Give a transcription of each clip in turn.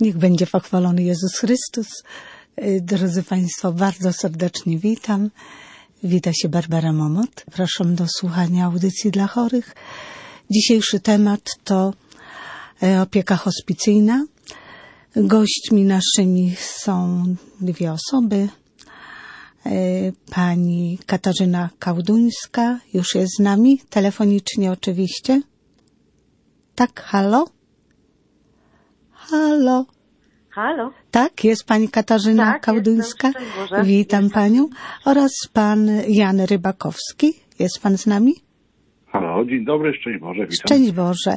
Niech będzie pochwalony Jezus Chrystus. Drodzy Państwo, bardzo serdecznie witam. Wita się Barbara Momot. Proszę do słuchania audycji dla chorych. Dzisiejszy temat to opieka hospicyjna. Gośćmi naszymi są dwie osoby. Pani Katarzyna Kałduńska już jest z nami, telefonicznie oczywiście. Tak, halo? Halo? Halo? Tak, jest pani Katarzyna Kałduńska. Witam panią. Oraz pan Jan Rybakowski. Jest pan z nami? Halo, dzień dobry, szczęść Boże, witam. Szczęść Boże.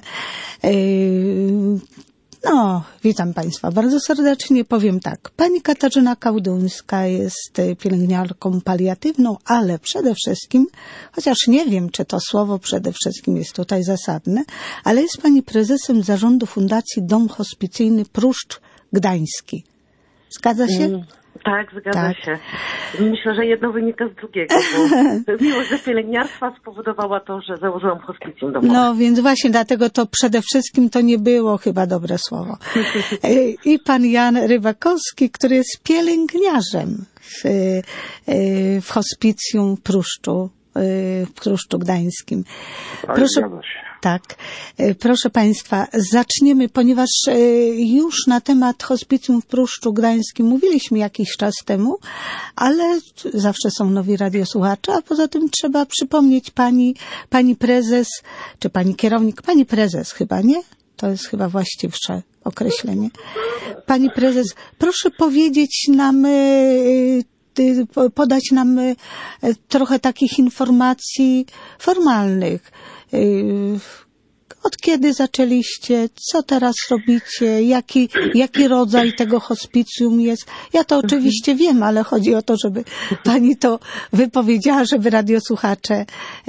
Witam Państwa bardzo serdecznie. Powiem tak, pani Katarzyna Kałduńska jest pielęgniarką paliatywną, ale przede wszystkim, chociaż nie wiem, czy to słowo przede wszystkim jest tutaj zasadne, ale jest pani prezesem zarządu Fundacji Dom Hospicyjny Pruszcz Gdański. Zgadza się? Tak, zgadza się. Myślę, że jedno wynika z drugiego, bo miłość do pielęgniarstwa spowodowała to, że założyłam hospicjum domowe. No więc właśnie dlatego to przede wszystkim to nie było chyba dobre słowo. I pan Jan Rybakowski, który jest pielęgniarzem w hospicjum w Pruszczu Gdańskim. Proszę Państwa, zaczniemy, ponieważ już na temat hospicjum w Pruszczu Gdańskim mówiliśmy jakiś czas temu, ale zawsze są nowi radiosłuchacze, a poza tym trzeba przypomnieć pani prezes, czy pani kierownik, pani prezes chyba, nie? To jest chyba właściwsze określenie. Pani prezes, proszę powiedzieć nam, podać nam trochę takich informacji formalnych. Od kiedy zaczęliście? Co teraz robicie? Jaki rodzaj tego hospicjum jest? Ja to oczywiście wiem, ale chodzi o to, żeby pani to wypowiedziała, żeby radiosłuchacze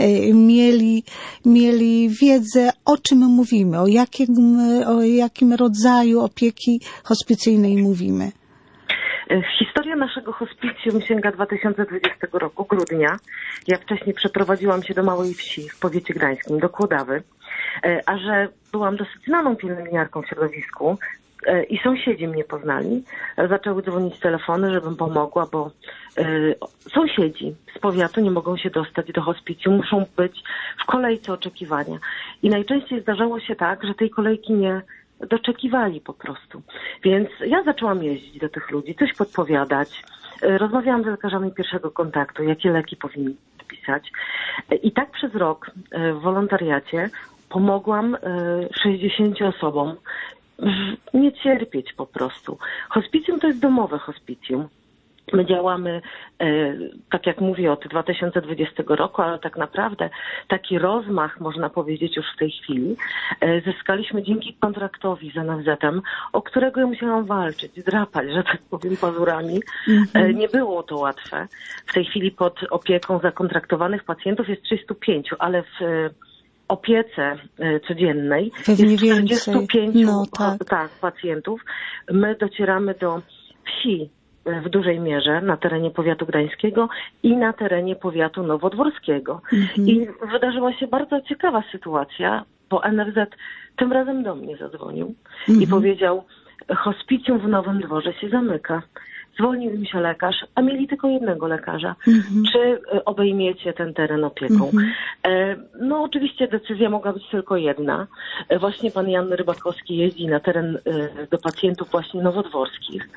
mieli wiedzę, o czym mówimy, o jakim rodzaju opieki hospicyjnej mówimy. Historia naszego hospicjum sięga 2020 roku, grudnia. Ja wcześniej przeprowadziłam się do małej wsi w powiecie gdańskim, do Kłodawy, a że byłam dosyć znaną pielęgniarką w środowisku i sąsiedzi mnie poznali, zaczęły dzwonić telefony, żebym pomogła, bo sąsiedzi z powiatu nie mogą się dostać do hospicjum, muszą być w kolejce oczekiwania. I najczęściej zdarzało się tak, że tej kolejki nie doczekiwali po prostu. Więc ja zaczęłam jeździć do tych ludzi, coś podpowiadać. Rozmawiałam z lekarzami pierwszego kontaktu, jakie leki powinni wpisać. I tak przez rok w wolontariacie pomogłam 60 osobom nie cierpieć po prostu. Hospicjum to jest domowe hospicjum. My działamy, tak jak mówię, od 2020 roku, ale tak naprawdę taki rozmach, można powiedzieć, już w tej chwili zyskaliśmy dzięki kontraktowi z NFZ-em, o którego ja musiałam walczyć, drapać, że tak powiem, pazurami. Nie było to łatwe. W tej chwili pod opieką zakontraktowanych pacjentów jest 305, ale w opiece codziennej pewnie jest 45 pacjentów. My docieramy do wsi w dużej mierze na terenie powiatu gdańskiego i na terenie powiatu nowodworskiego. I wydarzyła się bardzo ciekawa sytuacja, bo NFZ tym razem do mnie zadzwonił i powiedział, hospicjum w Nowym Dworze się zamyka. Zwolnił mi się lekarz, a mieli tylko jednego lekarza. Czy obejmiecie ten teren opieką? No oczywiście decyzja mogła być tylko jedna. Właśnie pan Jan Rybakowski jeździ na teren do pacjentów właśnie nowodworskich.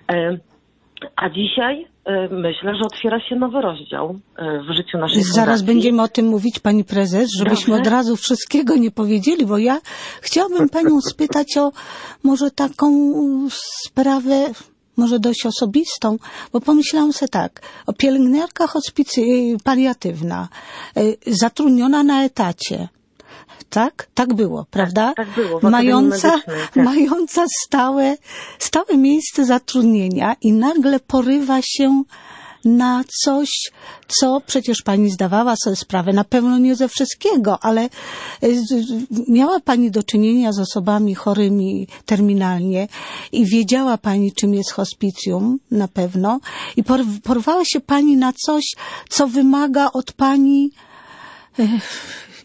A dzisiaj myślę, że otwiera się nowy rozdział w życiu naszej fundacji. Zaraz będziemy o tym mówić, pani prezes, żebyśmy od razu wszystkiego nie powiedzieli, bo ja chciałabym panią spytać o może taką sprawę, może dość osobistą, bo pomyślałam sobie tak, o pielęgniarka paliatywna, zatrudniona na etacie. Tak? Tak było, prawda? Tak było. Mająca stałe miejsce zatrudnienia i nagle porywa się na coś, co przecież pani zdawała sobie sprawę, na pewno nie ze wszystkiego, ale miała pani do czynienia z osobami chorymi terminalnie i wiedziała pani, czym jest hospicjum, na pewno, i porwała się pani na coś, co wymaga od pani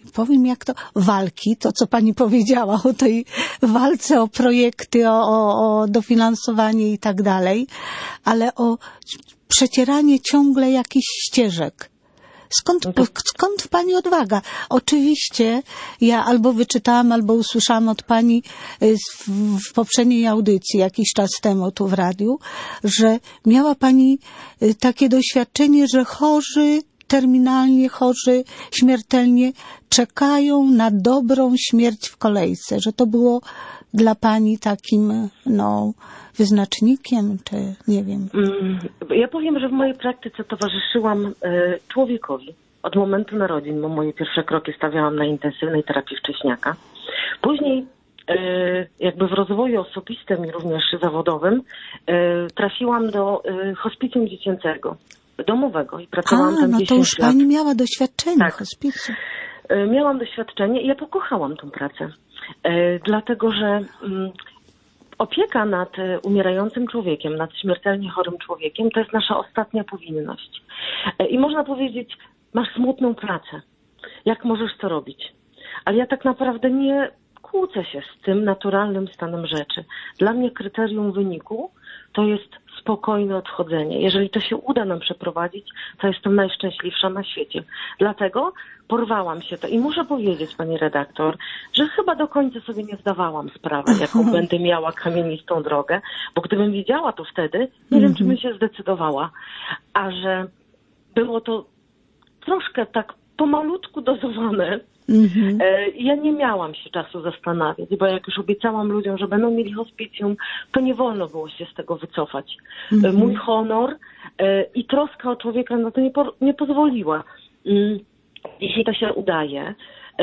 powiem jak to, walki, to co pani powiedziała o tej walce o projekty, o dofinansowanie i tak dalej, ale o przecieranie ciągle jakichś ścieżek. Skąd w pani odwaga? Oczywiście ja albo wyczytałam, albo usłyszałam od pani w poprzedniej audycji jakiś czas temu tu w radiu, że miała pani takie doświadczenie, że chorzy, terminalnie chorzy, śmiertelnie czekają na dobrą śmierć w kolejce, że to było dla pani takim, wyznacznikiem, czy nie wiem. Ja powiem, że w mojej praktyce towarzyszyłam człowiekowi od momentu narodzin, bo moje pierwsze kroki stawiałam na intensywnej terapii wcześniaka. Później jakby w rozwoju osobistym i również zawodowym trafiłam do hospicjum dziecięcego, domowego i pracowałam tam 10 lat. To już pani miała doświadczenie w hospicjum. Miałam doświadczenie i ja pokochałam tą pracę, dlatego że opieka nad umierającym człowiekiem, nad śmiertelnie chorym człowiekiem, to jest nasza ostatnia powinność. I można powiedzieć, masz smutną pracę. Jak możesz to robić? Ale ja tak naprawdę nie kłócę się z tym naturalnym stanem rzeczy. Dla mnie kryterium wyniku to jest spokojne odchodzenie. Jeżeli to się uda nam przeprowadzić, to jestem najszczęśliwsza na świecie. Dlatego porwałam się to i muszę powiedzieć, pani redaktor, że chyba do końca sobie nie zdawałam sprawy, jaką będę miała kamienistą drogę, bo gdybym wiedziała to wtedy, nie wiem, czy bym się zdecydowała. A że było to troszkę tak pomalutku dozowane, ja nie miałam się czasu zastanawiać, bo jak już obiecałam ludziom, że będą mieli hospicjum, to nie wolno było się z tego wycofać. Mój honor i troska o człowieka na to nie pozwoliła. Jeśli to się udaje,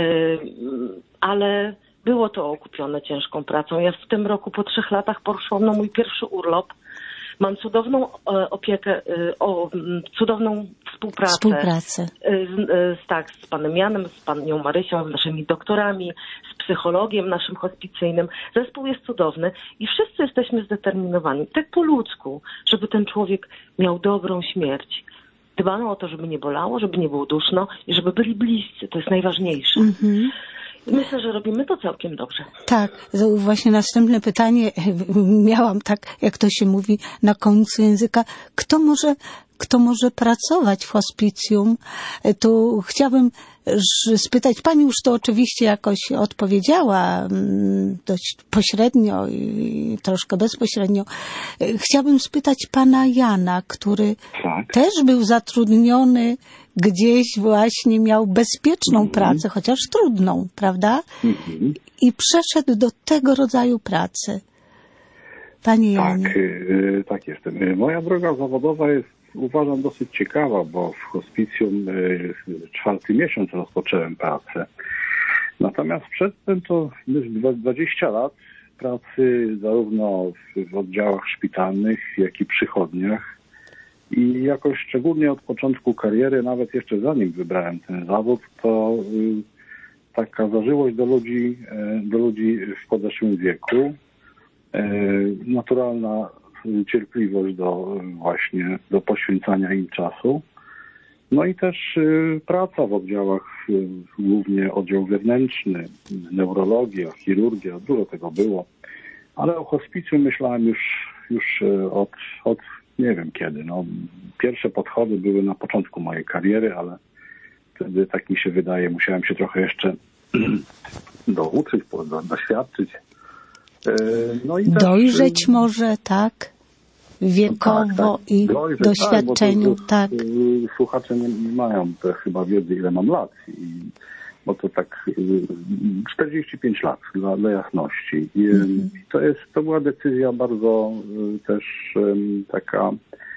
ale było to okupione ciężką pracą. Ja w tym roku po 3 latach poszłam na mój pierwszy urlop. Mam cudowną opiekę, cudowną współpracę. Z panem Janem, z panią Marysią, z naszymi doktorami, z psychologiem naszym hospicyjnym. Zespół jest cudowny i wszyscy jesteśmy zdeterminowani, tak po ludzku, żeby ten człowiek miał dobrą śmierć. Dbano o to, żeby nie bolało, żeby nie było duszno i żeby byli bliscy. To jest najważniejsze. Myślę, że robimy to całkiem dobrze. Tak, właśnie następne pytanie miałam, tak jak to się mówi na końcu języka. Kto może pracować w hospicjum? Tu chciałabym spytać, pani już to oczywiście jakoś odpowiedziała, dość pośrednio i troszkę bezpośrednio. Chciałabym spytać pana Jana, który też był zatrudniony gdzieś właśnie, miał bezpieczną pracę, chociaż trudną, prawda? I przeszedł do tego rodzaju pracy. Panie Janie. Tak jest. Moja droga zawodowa jest, uważam, dosyć ciekawa, bo w hospicjum 4. miesiąc rozpocząłem pracę. Natomiast przedtem to 20 lat pracy zarówno w oddziałach szpitalnych, jak i przychodniach. I jakoś szczególnie od początku kariery, nawet jeszcze zanim wybrałem ten zawód, to taka zażyłość do ludzi w podeszłym wieku, naturalna cierpliwość do poświęcania im czasu. No i też praca w oddziałach, głównie oddział wewnętrzny, neurologia, chirurgia, dużo tego było. Ale o hospicjum myślałem już od nie wiem kiedy. Pierwsze podchody były na początku mojej kariery, ale wtedy, tak mi się wydaje, musiałem się trochę jeszcze douczyć, doświadczyć. No i dojrzeć może, tak? Wiekowo i dojrzeć, doświadczeniu, tak. Słuchacze nie mają chyba wiedzy, ile mam lat. Bo to tak 45 lat dla jasności. I to była decyzja bardzo też taka,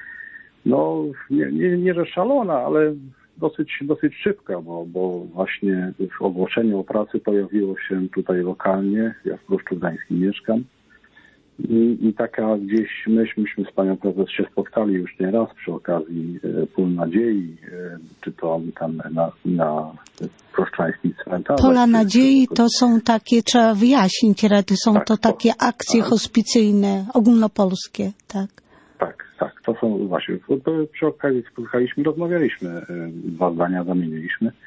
nie że szalona, ale dosyć szybka, bo właśnie ogłoszenie o pracy pojawiło się tutaj lokalnie. Ja w Pruszczu Gdańskim mieszkam. I taka gdzieś myśmy z panią prezes się spotkali już nieraz przy okazji Pól Nadziei, czy to tam na pruszczańskim cmentarzu. Pola Nadziei to są takie, trzeba wyjaśnić, rady, są to takie akcje hospicyjne, ogólnopolskie, tak? Tak, to są właśnie, to przy okazji spotkaliśmy, rozmawialiśmy, 2 zdania zamieniliśmy. I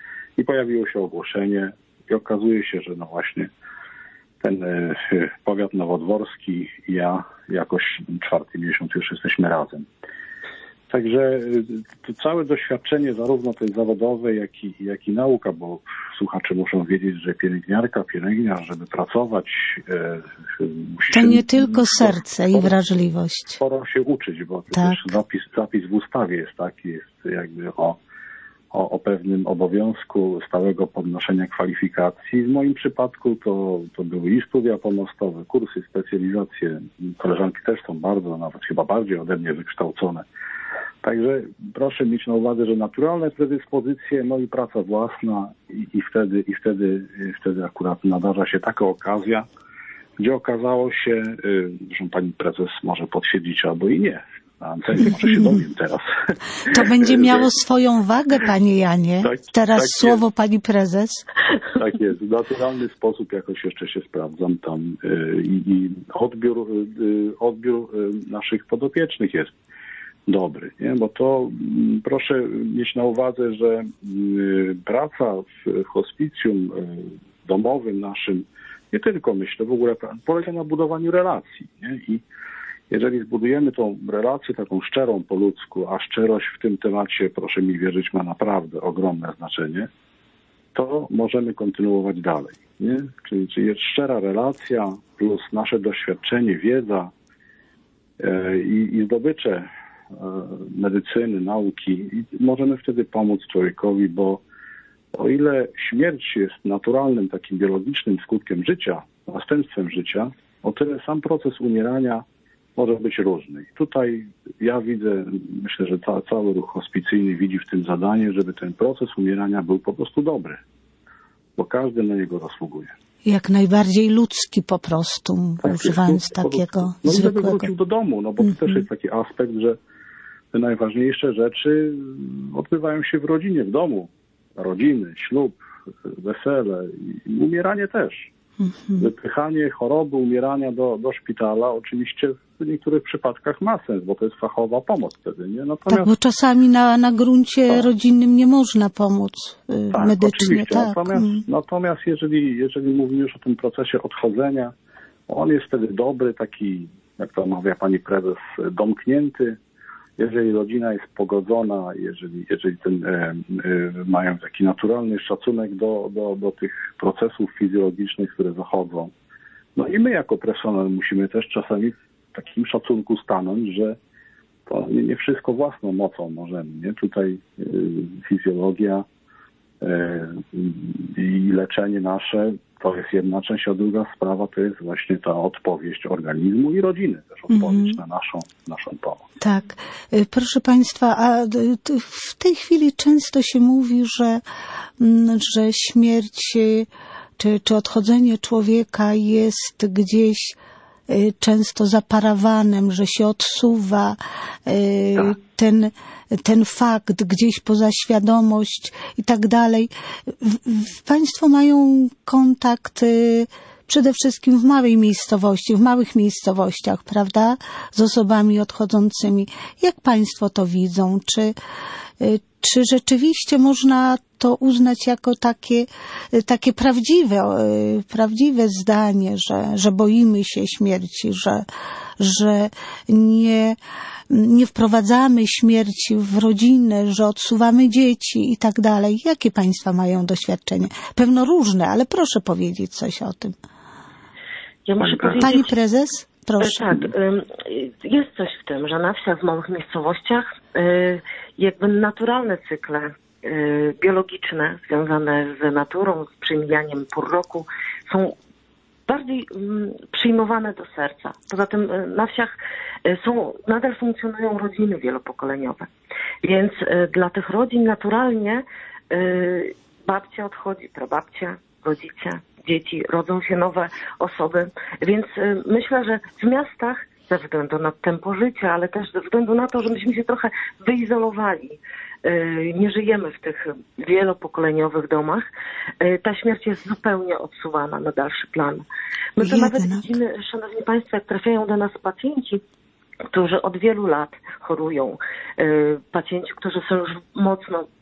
pojawiło się ogłoszenie i okazuje się, że no właśnie ten powiat nowodworski i ja jakoś 4. miesiąc już jesteśmy razem. Także to całe doświadczenie zarówno tej zawodowej, jak i nauka, bo słuchacze muszą wiedzieć, że pielęgniarz, żeby pracować... To nie tylko serce i wrażliwość. Sporo się uczyć, bo tak. Też zapis w ustawie jest taki, jest jakby o pewnym obowiązku stałego podnoszenia kwalifikacji. W moim przypadku to były i studia pomostowe, kursy, specjalizacje. Koleżanki też są bardzo, nawet chyba bardziej ode mnie wykształcone. Także proszę mieć na uwadze, że naturalne predyspozycje, no i praca własna i wtedy akurat nadarza się taka okazja, gdzie okazało się, że pani prezes może potwierdzić albo i nie. Na antenie może się dowiem teraz. To będzie miało swoją wagę, panie Janie. Teraz tak słowo jest. Pani prezes. Tak jest. W naturalny sposób jakoś jeszcze się sprawdzam tam i odbiór naszych podopiecznych jest dobry, nie? Bo to proszę mieć na uwadze, że praca w hospicjum domowym naszym, nie tylko myślę, w ogóle polega na budowaniu relacji, nie? I jeżeli zbudujemy tą relację taką szczerą po ludzku, a szczerość w tym temacie, proszę mi wierzyć, ma naprawdę ogromne znaczenie, to możemy kontynuować dalej, nie? Czyli jest szczera relacja plus nasze doświadczenie, wiedza i zdobycze medycyny, nauki i możemy wtedy pomóc człowiekowi, bo o ile śmierć jest naturalnym, takim biologicznym skutkiem życia, następstwem życia, o tyle sam proces umierania może być różny. I tutaj ja widzę, myślę, że cały ruch hospicyjny widzi w tym zadanie, żeby ten proces umierania był po prostu dobry, bo każdy na niego zasługuje. Jak najbardziej ludzki po prostu, tak, używając takiego zwykłego. Żeby wrócił do domu, no bo to też jest taki aspekt, że te najważniejsze rzeczy odbywają się w rodzinie, w domu. Rodziny, ślub, wesele i umieranie też. Wypychanie choroby, umierania do szpitala oczywiście w niektórych przypadkach ma sens, bo to jest fachowa pomoc wtedy, nie? Natomiast, tak, bo czasami na gruncie rodzinnym nie można pomóc medycznie. Oczywiście. Tak. Natomiast jeżeli mówimy już o tym procesie odchodzenia, on jest wtedy dobry, taki, jak to mawia pani prezes, domknięty. Jeżeli rodzina jest pogodzona, jeżeli mają taki naturalny szacunek do tych procesów fizjologicznych, które zachodzą. No i my jako personel musimy też czasami w takim szacunku stanąć, że to nie wszystko własną mocą możemy, nie? Tutaj fizjologia i leczenie nasze to jest jedna część, a druga sprawa to jest właśnie ta odpowiedź organizmu i rodziny, też odpowiedź na naszą pomoc. Tak. Proszę państwa, a w tej chwili często się mówi, że śmierć czy odchodzenie człowieka jest gdzieś często za parawanem, że się odsuwa ten fakt gdzieś poza świadomość i tak dalej. Państwo mają kontakt przede wszystkim w małych miejscowościach, prawda? Z osobami odchodzącymi. Jak państwo to widzą? Czy rzeczywiście można to uznać jako takie prawdziwe zdanie, że boimy się śmierci, że nie wprowadzamy śmierci w rodzinę, że odsuwamy dzieci i tak dalej? Jakie państwa mają doświadczenie? Pewno różne, ale proszę powiedzieć coś o tym. Ja muszę powiedzieć... Pani prezes? Proszę. Tak, jest coś w tym, że na wsiach, w małych miejscowościach jakby naturalne cykle biologiczne związane z naturą, z przemijaniem pór roku są bardziej przyjmowane do serca. Poza tym na wsiach nadal funkcjonują rodziny wielopokoleniowe. Więc dla tych rodzin naturalnie babcia odchodzi, prababcia, rodzice, dzieci, rodzą się nowe osoby. Więc myślę, że w miastach ze względu na tempo życia, ale też ze względu na to, że myśmy się trochę wyizolowali, nie żyjemy w tych wielopokoleniowych domach, ta śmierć jest zupełnie odsuwana na dalszy plan. My to nawet widzimy, szanowni państwo, jak trafiają do nas pacjenci, którzy od wielu lat chorują, pacjenci, którzy są już mocno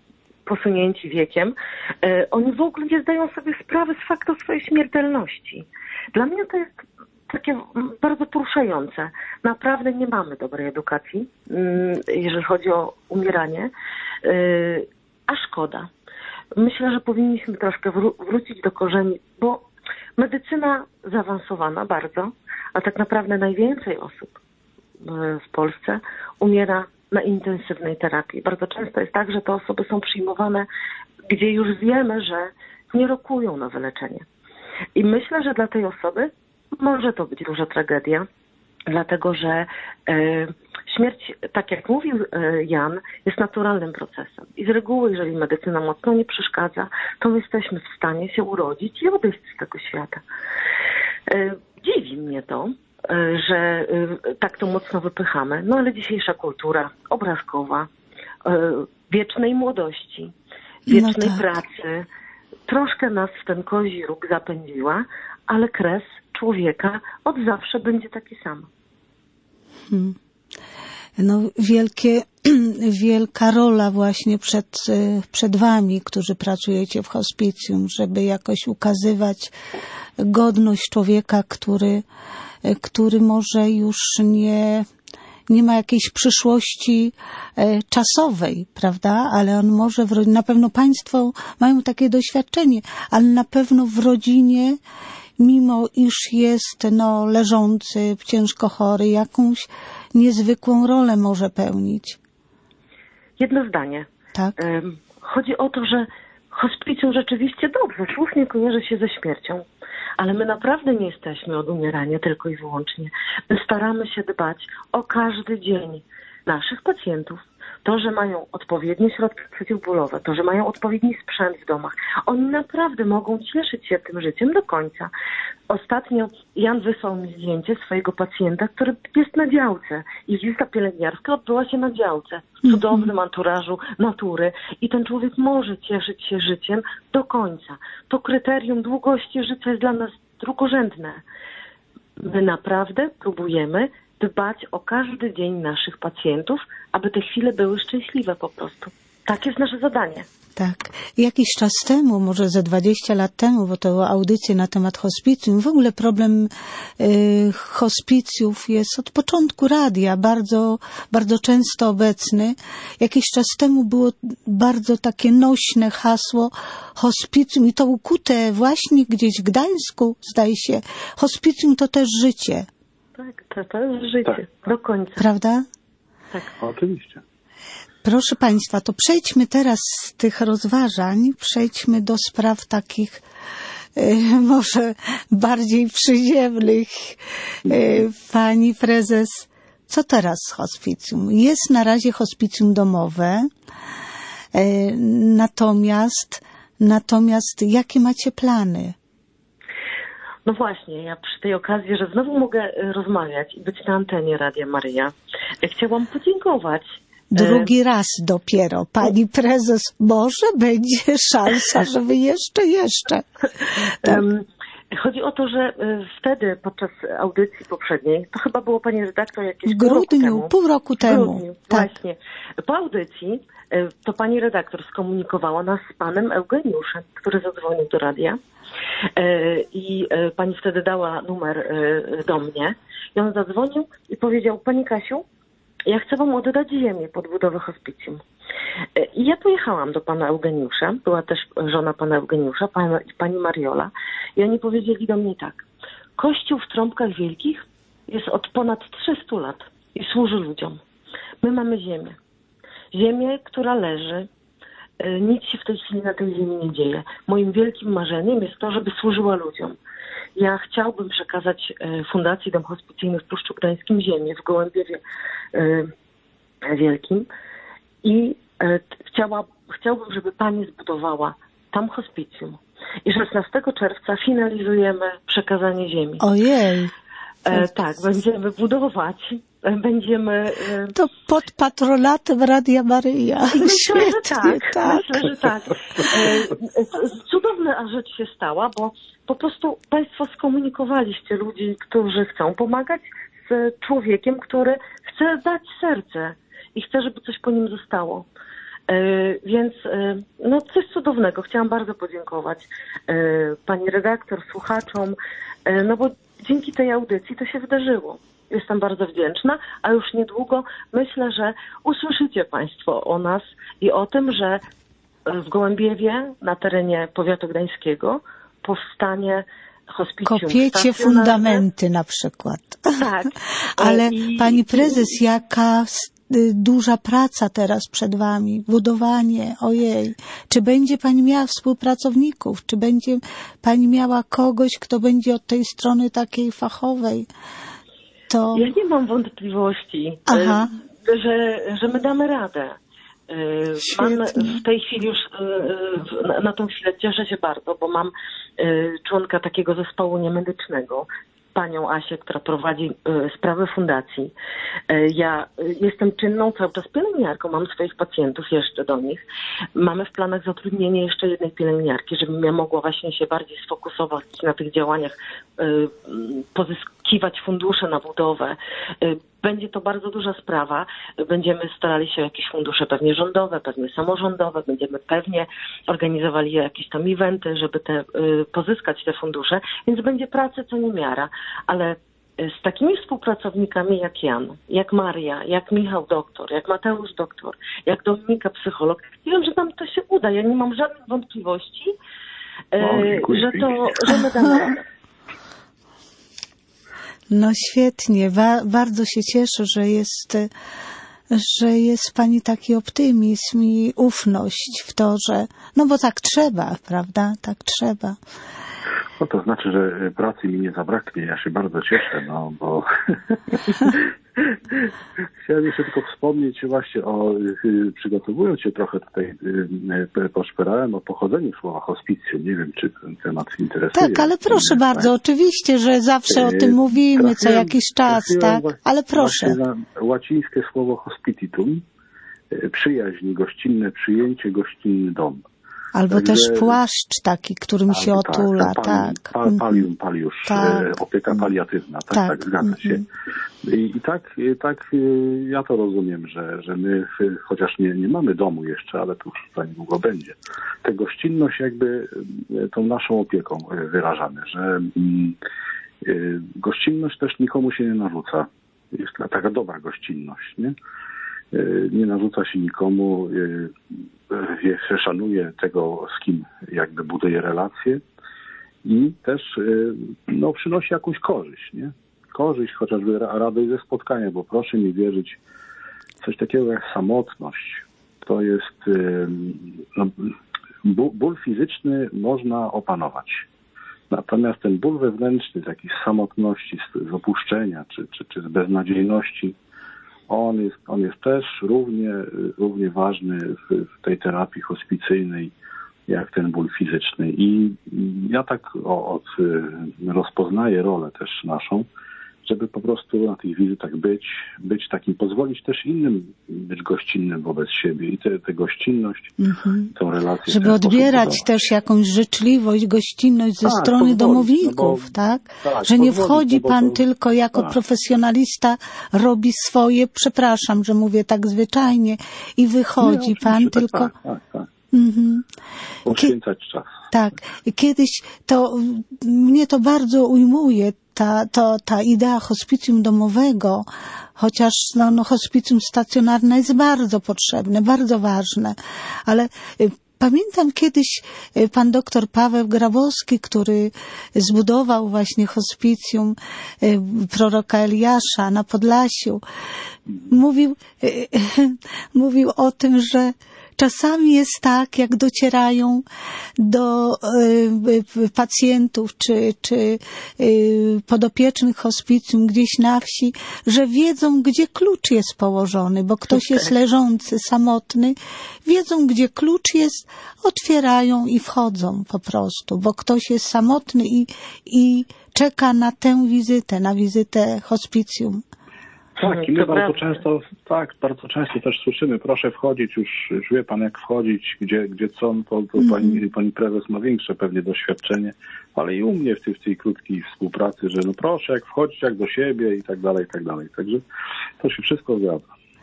posunięci wiekiem, oni w ogóle nie zdają sobie sprawy z faktu swojej śmiertelności. Dla mnie to jest takie bardzo poruszające. Naprawdę nie mamy dobrej edukacji, jeżeli chodzi o umieranie, a szkoda. Myślę, że powinniśmy troszkę wrócić do korzeni, bo medycyna zaawansowana bardzo, a tak naprawdę najwięcej osób w Polsce umiera na intensywnej terapii. Bardzo często jest tak, że te osoby są przyjmowane, gdzie już wiemy, że nie rokują na wyleczenie. I myślę, że dla tej osoby może to być duża tragedia, dlatego że śmierć, tak jak mówił Jan, jest naturalnym procesem. I z reguły, jeżeli medycyna mocno nie przeszkadza, to my jesteśmy w stanie się urodzić i odejść z tego świata. Dziwi mnie to, że tak to mocno wypychamy, no ale dzisiejsza kultura obrazkowa, wiecznej młodości, wiecznej pracy, troszkę nas w ten kozi róg zapędziła, ale kres człowieka od zawsze będzie taki sam. No wielka rola właśnie przed wami, którzy pracujecie w hospicjum, żeby jakoś ukazywać godność człowieka, który może już nie ma jakiejś przyszłości czasowej, prawda? Ale on może, na pewno państwo mają takie doświadczenie, ale na pewno w rodzinie, mimo iż jest leżący, ciężko chory, jakąś niezwykłą rolę może pełnić. Jedno zdanie. Tak. Chodzi o to, że hospicjum rzeczywiście dobrze, słusznie kojarzy się ze śmiercią, ale my naprawdę nie jesteśmy od umierania tylko i wyłącznie. My staramy się dbać o każdy dzień naszych pacjentów. To, że mają odpowiednie środki przeciwbólowe, to, że mają odpowiedni sprzęt w domach. Oni naprawdę mogą cieszyć się tym życiem do końca. Ostatnio Jan wysłał mi zdjęcie swojego pacjenta, który jest na działce i wizyta pielęgniarska odbyła się na działce w cudownym anturażu natury i ten człowiek może cieszyć się życiem do końca. To kryterium długości życia jest dla nas drugorzędne. My naprawdę próbujemy dbać o każdy dzień naszych pacjentów, aby te chwile były szczęśliwe po prostu. Tak jest nasze zadanie. Tak. Jakiś czas temu, może ze 20 lat temu, bo to była audycja na temat hospicjum, w ogóle problem hospicjów jest od początku radia bardzo, bardzo często obecny. Jakiś czas temu było bardzo takie nośne hasło hospicjum i to ukute właśnie gdzieś w Gdańsku, zdaje się. Hospicjum to też życie. Tak, to jest życie. Tak. Do końca. Prawda? Tak. Oczywiście. Proszę Państwa, to przejdźmy teraz z tych rozważań, przejdźmy do spraw takich może bardziej przyziemnych. Pani prezes, co teraz z hospicjum? Jest na razie hospicjum domowe, natomiast jakie macie plany? No właśnie, ja przy tej okazji, że znowu mogę rozmawiać i być na antenie Radia Maryja, chciałam podziękować. Drugi raz dopiero, pani prezes, może będzie szansa, żeby jeszcze. Tak. Chodzi o to, że wtedy podczas audycji poprzedniej, to chyba było pani redaktor jakieś w grudniu, pół roku temu. W grudniu, tak. Właśnie. Po audycji to pani redaktor skomunikowała nas z panem Eugeniuszem, który zadzwonił do radia. I pani wtedy dała numer do mnie i on zadzwonił i powiedział: pani Kasiu, ja chcę wam oddać ziemię pod budowę hospicjum. I ja pojechałam do pana Eugeniusza, była też żona pana Eugeniusza, pani Mariola, i oni powiedzieli do mnie tak: Kościół w Trąbkach Wielkich jest od ponad 300 lat i służy ludziom. My mamy ziemię. Ziemię, która leży. Nic się w tej chwili na tej ziemi nie dzieje. Moim wielkim marzeniem jest to, żeby służyła ludziom. Ja chciałbym przekazać Fundacji Dom Hospicyjny w Pruszczu Gdańskim ziemię w Gołębiewie Wielkim i chciałbym, żeby pani zbudowała tam hospicjum. I 16 czerwca finalizujemy przekazanie ziemi. Ojej! Tak, będziemy budować. Będziemy... To pod patronatem Radia Maryja. Myślę, że tak. Myślę, że tak. Cudowna rzecz się stała, bo po prostu państwo skomunikowaliście ludzi, którzy chcą pomagać, z człowiekiem, który chce dać serce i chce, żeby coś po nim zostało. Więc no coś cudownego. Chciałam bardzo podziękować pani redaktor, słuchaczom, no bo dzięki tej audycji to się wydarzyło. Jestem bardzo wdzięczna, a już niedługo myślę, że usłyszycie państwo o nas i o tym, że w Gołębiewie na terenie powiatu gdańskiego powstanie hospicjum Kopiecie fundamenty na przykład. Tak. Ale pani prezes, jaka duża praca teraz przed wami, budowanie, ojej. Czy będzie pani miała współpracowników? Czy będzie pani miała kogoś, kto będzie od tej strony takiej fachowej? To... Ja nie mam wątpliwości, że my damy radę. Mam w tej chwili już, na tą chwilę cieszę się bardzo, bo mam członka takiego zespołu niemedycznego, panią Asię, która prowadzi sprawy fundacji. Ja jestem czynną cały czas pielęgniarką, mam swoich pacjentów jeszcze do nich. Mamy w planach zatrudnienie jeszcze jednej pielęgniarki, żebym ja mogła właśnie się bardziej sfokusować na tych działaniach, pozyskiwać fundusze na budowę. Będzie to bardzo duża sprawa. Będziemy starali się o jakieś fundusze pewnie rządowe, pewnie samorządowe. Będziemy pewnie organizowali jakieś tam eventy, żeby pozyskać te fundusze. Więc będzie pracy co niemiara. Ale z takimi współpracownikami jak Jan, jak Maria, jak Michał doktor, jak Mateusz doktor, jak Dominika psycholog, wiem, że nam to się uda. Ja nie mam żadnych wątpliwości, że my damy radę. No świetnie, bardzo się cieszę, że jest pani taki optymizm i ufność w to, że, no bo tak trzeba, prawda? Tak trzeba. No to znaczy, że pracy mi nie zabraknie. Ja się bardzo cieszę, no bo chciałem jeszcze tylko wspomnieć właśnie przygotowując się trochę tutaj, poszperałem o pochodzeniu słowa hospicjum. Nie wiem, czy ten temat interesuje. Tak, ale proszę bardzo, tak? Oczywiście, że zawsze o tym mówimy co jakiś czas, tak? Ale proszę. Na łacińskie słowo hospititum, przyjaźń, gościnne przyjęcie, gościnny dom. Albo także, też płaszcz taki, którym się otula, tak. Paliusz, tak. Opieka paliatywna, tak, zgadza się. I tak ja to rozumiem, że my, chociaż nie mamy domu jeszcze, ale to już za niedługo będzie, tę gościnność jakby tą naszą opieką wyrażamy, że gościnność też nikomu się nie narzuca. Jest taka dobra gościnność, nie? Nie narzuca się nikomu, szanuje tego, z kim jakby buduje relacje i też no, przynosi jakąś korzyść, nie? Korzyść, chociażby radość ze spotkania, bo proszę mi wierzyć, coś takiego jak samotność, to jest no, ból fizyczny można opanować. Natomiast ten ból wewnętrzny, taki z samotności, z opuszczenia czy z beznadziejności, on jest też równie ważny w tej terapii hospicyjnej, jak ten ból fizyczny. I ja tak rozpoznaję rolę też naszą, żeby po prostu na tych wizytach być takim, pozwolić też innym być gościnnym wobec siebie i tę gościnność, tę relację. Żeby odbierać też jakąś życzliwość, gościnność ze strony domowników, tak? Że nie wchodzi pan tylko jako profesjonalista, robi swoje, przepraszam, że mówię tak zwyczajnie, i wychodzi pan tylko... Poświęcać czas. Tak. Kiedyś mnie to bardzo ujmuje, ta idea hospicjum domowego, chociaż hospicjum stacjonarne jest bardzo potrzebne, bardzo ważne, ale pamiętam kiedyś pan doktor Paweł Grabowski, który zbudował właśnie hospicjum proroka Eliasza na Podlasiu, mówił o tym, że czasami jest tak, jak docierają do pacjentów czy podopiecznych hospicjum gdzieś na wsi, że wiedzą, gdzie klucz jest położony, bo ktoś jest leżący, samotny, wiedzą, gdzie klucz jest, otwierają i wchodzą po prostu, bo ktoś jest samotny i czeka na tę wizytę, na wizytę hospicjum. Tak, i my bardzo często też słyszymy, proszę wchodzić, już wie pan jak wchodzić, gdzie co, to pani prezes ma większe pewnie doświadczenie, ale i u mnie w tej krótkiej współpracy, że no proszę jak wchodzić jak do siebie i tak dalej, i tak dalej. Także to się wszystko zgadza.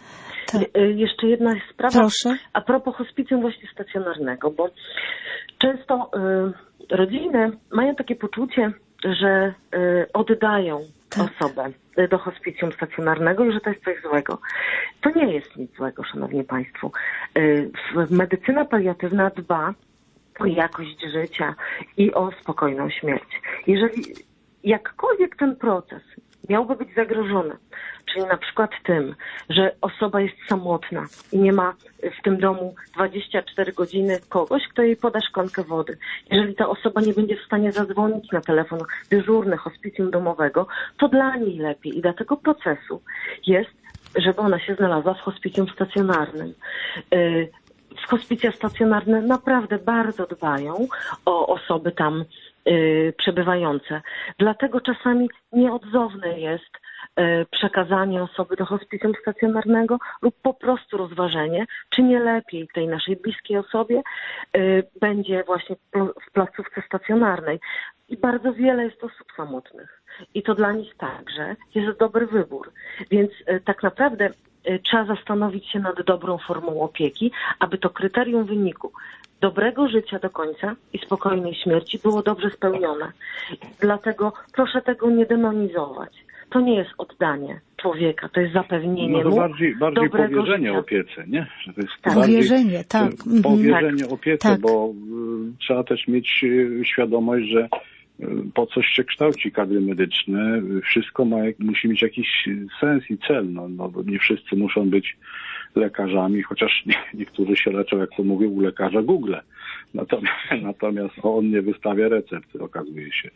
Tak. Jeszcze jedna sprawa. Proszę. A propos hospicjum właśnie stacjonarnego, bo często rodziny mają takie poczucie, że oddają osobę do hospicjum stacjonarnego i że to jest coś złego. To nie jest nic złego, szanowni państwo. Medycyna paliatywna dba o jakość życia i o spokojną śmierć. Jeżeli jakkolwiek ten proces miałby być zagrożony, czyli na przykład tym, że osoba jest samotna i nie ma w tym domu 24 godziny kogoś, kto jej poda szklankę wody. Jeżeli ta osoba nie będzie w stanie zadzwonić na telefon dyżurny hospicjum domowego, to dla niej lepiej i dla tego procesu jest, żeby ona się znalazła w hospicjum stacjonarnym. Hospicja stacjonarne naprawdę bardzo dbają o osoby tam przebywające. Dlatego czasami nieodzowne jest przekazanie osoby do hospicjum stacjonarnego lub po prostu rozważenie, czy nie lepiej tej naszej bliskiej osobie będzie właśnie w placówce stacjonarnej. I bardzo wiele jest osób samotnych. I to dla nich także jest dobry wybór. Więc tak naprawdę trzeba zastanowić się nad dobrą formą opieki, aby to kryterium wyniku dobrego życia do końca i spokojnej śmierci było dobrze spełnione. Dlatego proszę tego nie demonizować. To nie jest oddanie człowieka, to jest zapewnienie mu bardziej powierzenie życia. opiece, nie? Że to jest Powierzenie, tak. Powierzenie opiece, tak. Bo trzeba też mieć świadomość, że po coś się kształci kadry medyczne, wszystko musi mieć jakiś sens i cel, no bo nie wszyscy muszą być lekarzami, chociaż niektórzy się leczą, jak to mówię, u lekarza Google. Natomiast on nie wystawia recepty, okazuje się.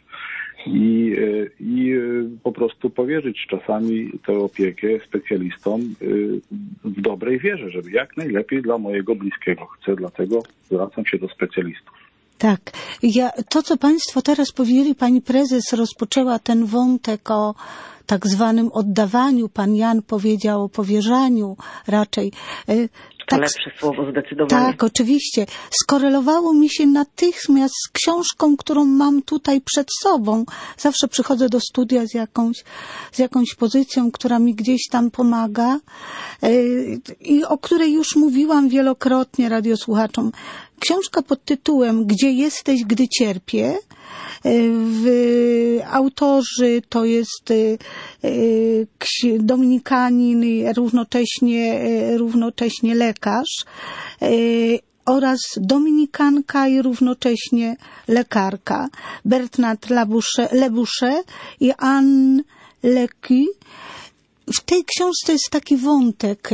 I po prostu powierzyć czasami tę opiekę specjalistom w dobrej wierze, żeby jak najlepiej dla mojego bliskiego chcę, dlatego zwracam się do specjalistów. Tak. To, co państwo teraz powiedzieli, pani prezes rozpoczęła ten wątek o tak zwanym oddawaniu. Pan Jan powiedział o powierzaniu raczej. Tak, lepsze słowo zdecydowanie. Tak, oczywiście. Skorelowało mi się natychmiast z książką, którą mam tutaj przed sobą. Zawsze przychodzę do studia z jakąś pozycją, która mi gdzieś tam pomaga i o której już mówiłam wielokrotnie radiosłuchaczom. Książka pod tytułem Gdzie jesteś, gdy cierpię? Autorzy to jest dominikanin i równocześnie lekarz oraz dominikanka i równocześnie lekarka Bertrand Labouche i Anne Lecu. W tej książce jest taki wątek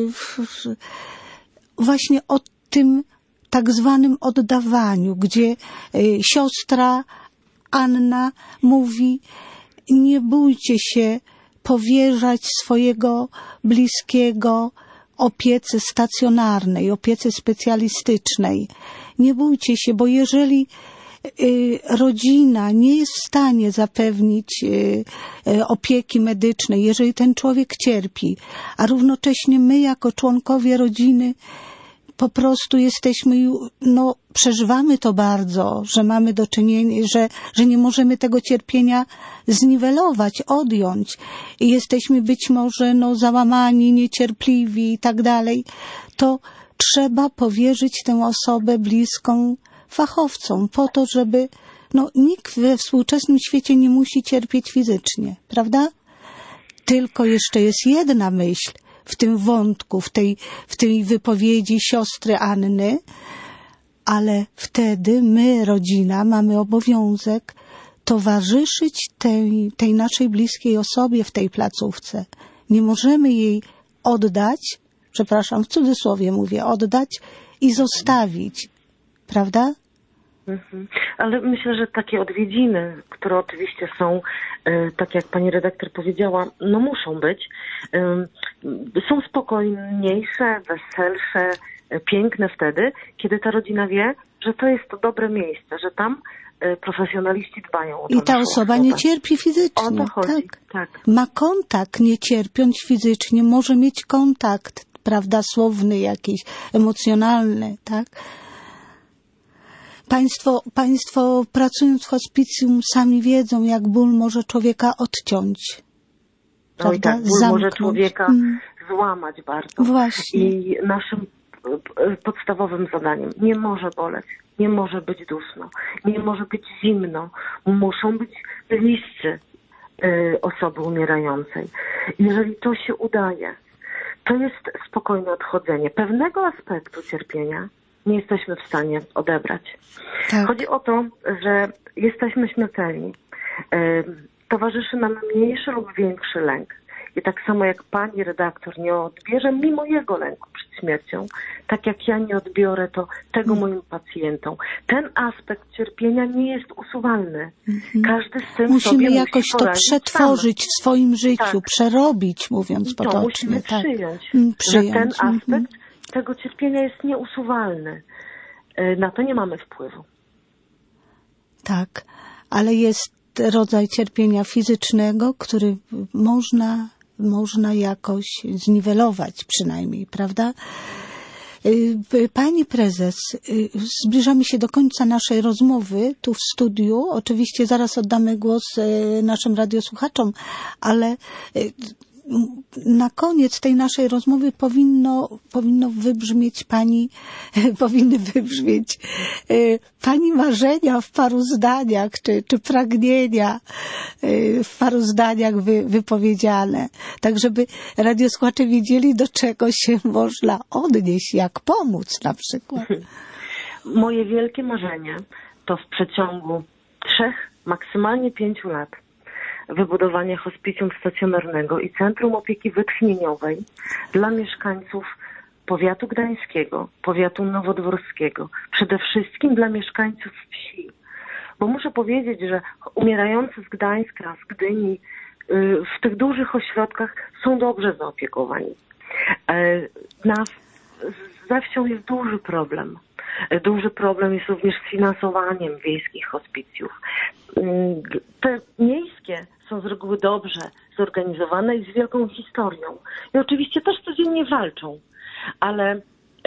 właśnie o tym tak zwanym oddawaniu, gdzie siostra Anna mówi: nie bójcie się powierzać swojego bliskiego opiece stacjonarnej, opiece specjalistycznej. Nie bójcie się, bo jeżeli rodzina nie jest w stanie zapewnić opieki medycznej, jeżeli ten człowiek cierpi, a równocześnie my jako członkowie rodziny po prostu przeżywamy to bardzo, że mamy do czynienia, że nie możemy tego cierpienia zniwelować, odjąć i jesteśmy być może załamani, niecierpliwi i tak dalej, to trzeba powierzyć tę osobę bliską fachowcom po to, żeby nikt we współczesnym świecie nie musi cierpieć fizycznie, prawda? Tylko jeszcze jest jedna myśl w tym wątku, w tej wypowiedzi siostry Anny, ale wtedy my, rodzina, mamy obowiązek towarzyszyć tej naszej bliskiej osobie w tej placówce. Nie możemy jej oddać, przepraszam, w cudzysłowie mówię, oddać i zostawić, prawda? Ale myślę, że takie odwiedziny, które oczywiście są, tak jak pani redaktor powiedziała, muszą być, są spokojniejsze, weselsze, piękne wtedy, kiedy ta rodzina wie, że to jest to dobre miejsce, że tam profesjonaliści dbają o to. I ta osoba nie cierpi fizycznie. O to chodzi, tak. Ma kontakt, nie cierpiąc fizycznie, może mieć kontakt, prawda, słowny jakiś, emocjonalny, tak? Państwo pracując w hospicjum sami wiedzą, jak ból może człowieka odciąć. No i tak, ból może człowieka złamać bardzo. Właśnie. I naszym podstawowym zadaniem nie może boleć, nie może być duszno, nie może być zimno. Muszą być bliscy osoby umierającej. Jeżeli to się udaje, to jest spokojne odchodzenie. Pewnego aspektu cierpienia nie jesteśmy w stanie odebrać. Tak. Chodzi o to, że jesteśmy śmiertelni. Towarzyszy nam mniejszy lub większy lęk. I tak samo jak pani redaktor nie odbierze mi mojego lęku przed śmiercią, tak jak ja nie odbiorę to tego moim pacjentom. Ten aspekt cierpienia nie jest usuwalny. Każdy z tym Musimy sobie jakoś musi to poradzić przetworzyć w swoim życiu, Tak. przerobić, mówiąc I to potocznie. musimy Tak. przyjąć, Przyjąć. że ten aspekt tego cierpienia jest nieusuwalny. Na to nie mamy wpływu. Tak, ale jest rodzaj cierpienia fizycznego, który można jakoś zniwelować przynajmniej, prawda? Pani prezes, zbliżamy się do końca naszej rozmowy tu w studiu. Oczywiście zaraz oddamy głos naszym radiosłuchaczom, ale na koniec tej naszej rozmowy powinny wybrzmieć pani marzenia w paru zdaniach, czy pragnienia w paru zdaniach wypowiedziane. Tak, żeby radiosłuchacze wiedzieli, do czego się można odnieść, jak pomóc na przykład. Moje wielkie marzenie to w przeciągu 3, maksymalnie 5 lat wybudowanie hospicjum stacjonarnego i centrum opieki wytchnieniowej dla mieszkańców powiatu gdańskiego, powiatu nowodworskiego, przede wszystkim dla mieszkańców wsi. Bo muszę powiedzieć, że umierający z Gdańska, z Gdyni, w tych dużych ośrodkach są dobrze zaopiekowani. Ze wsią jest duży problem. Duży problem jest również z finansowaniem wiejskich hospicjów. Te miejskie są z reguły dobrze zorganizowane i z wielką historią. I oczywiście też codziennie walczą, ale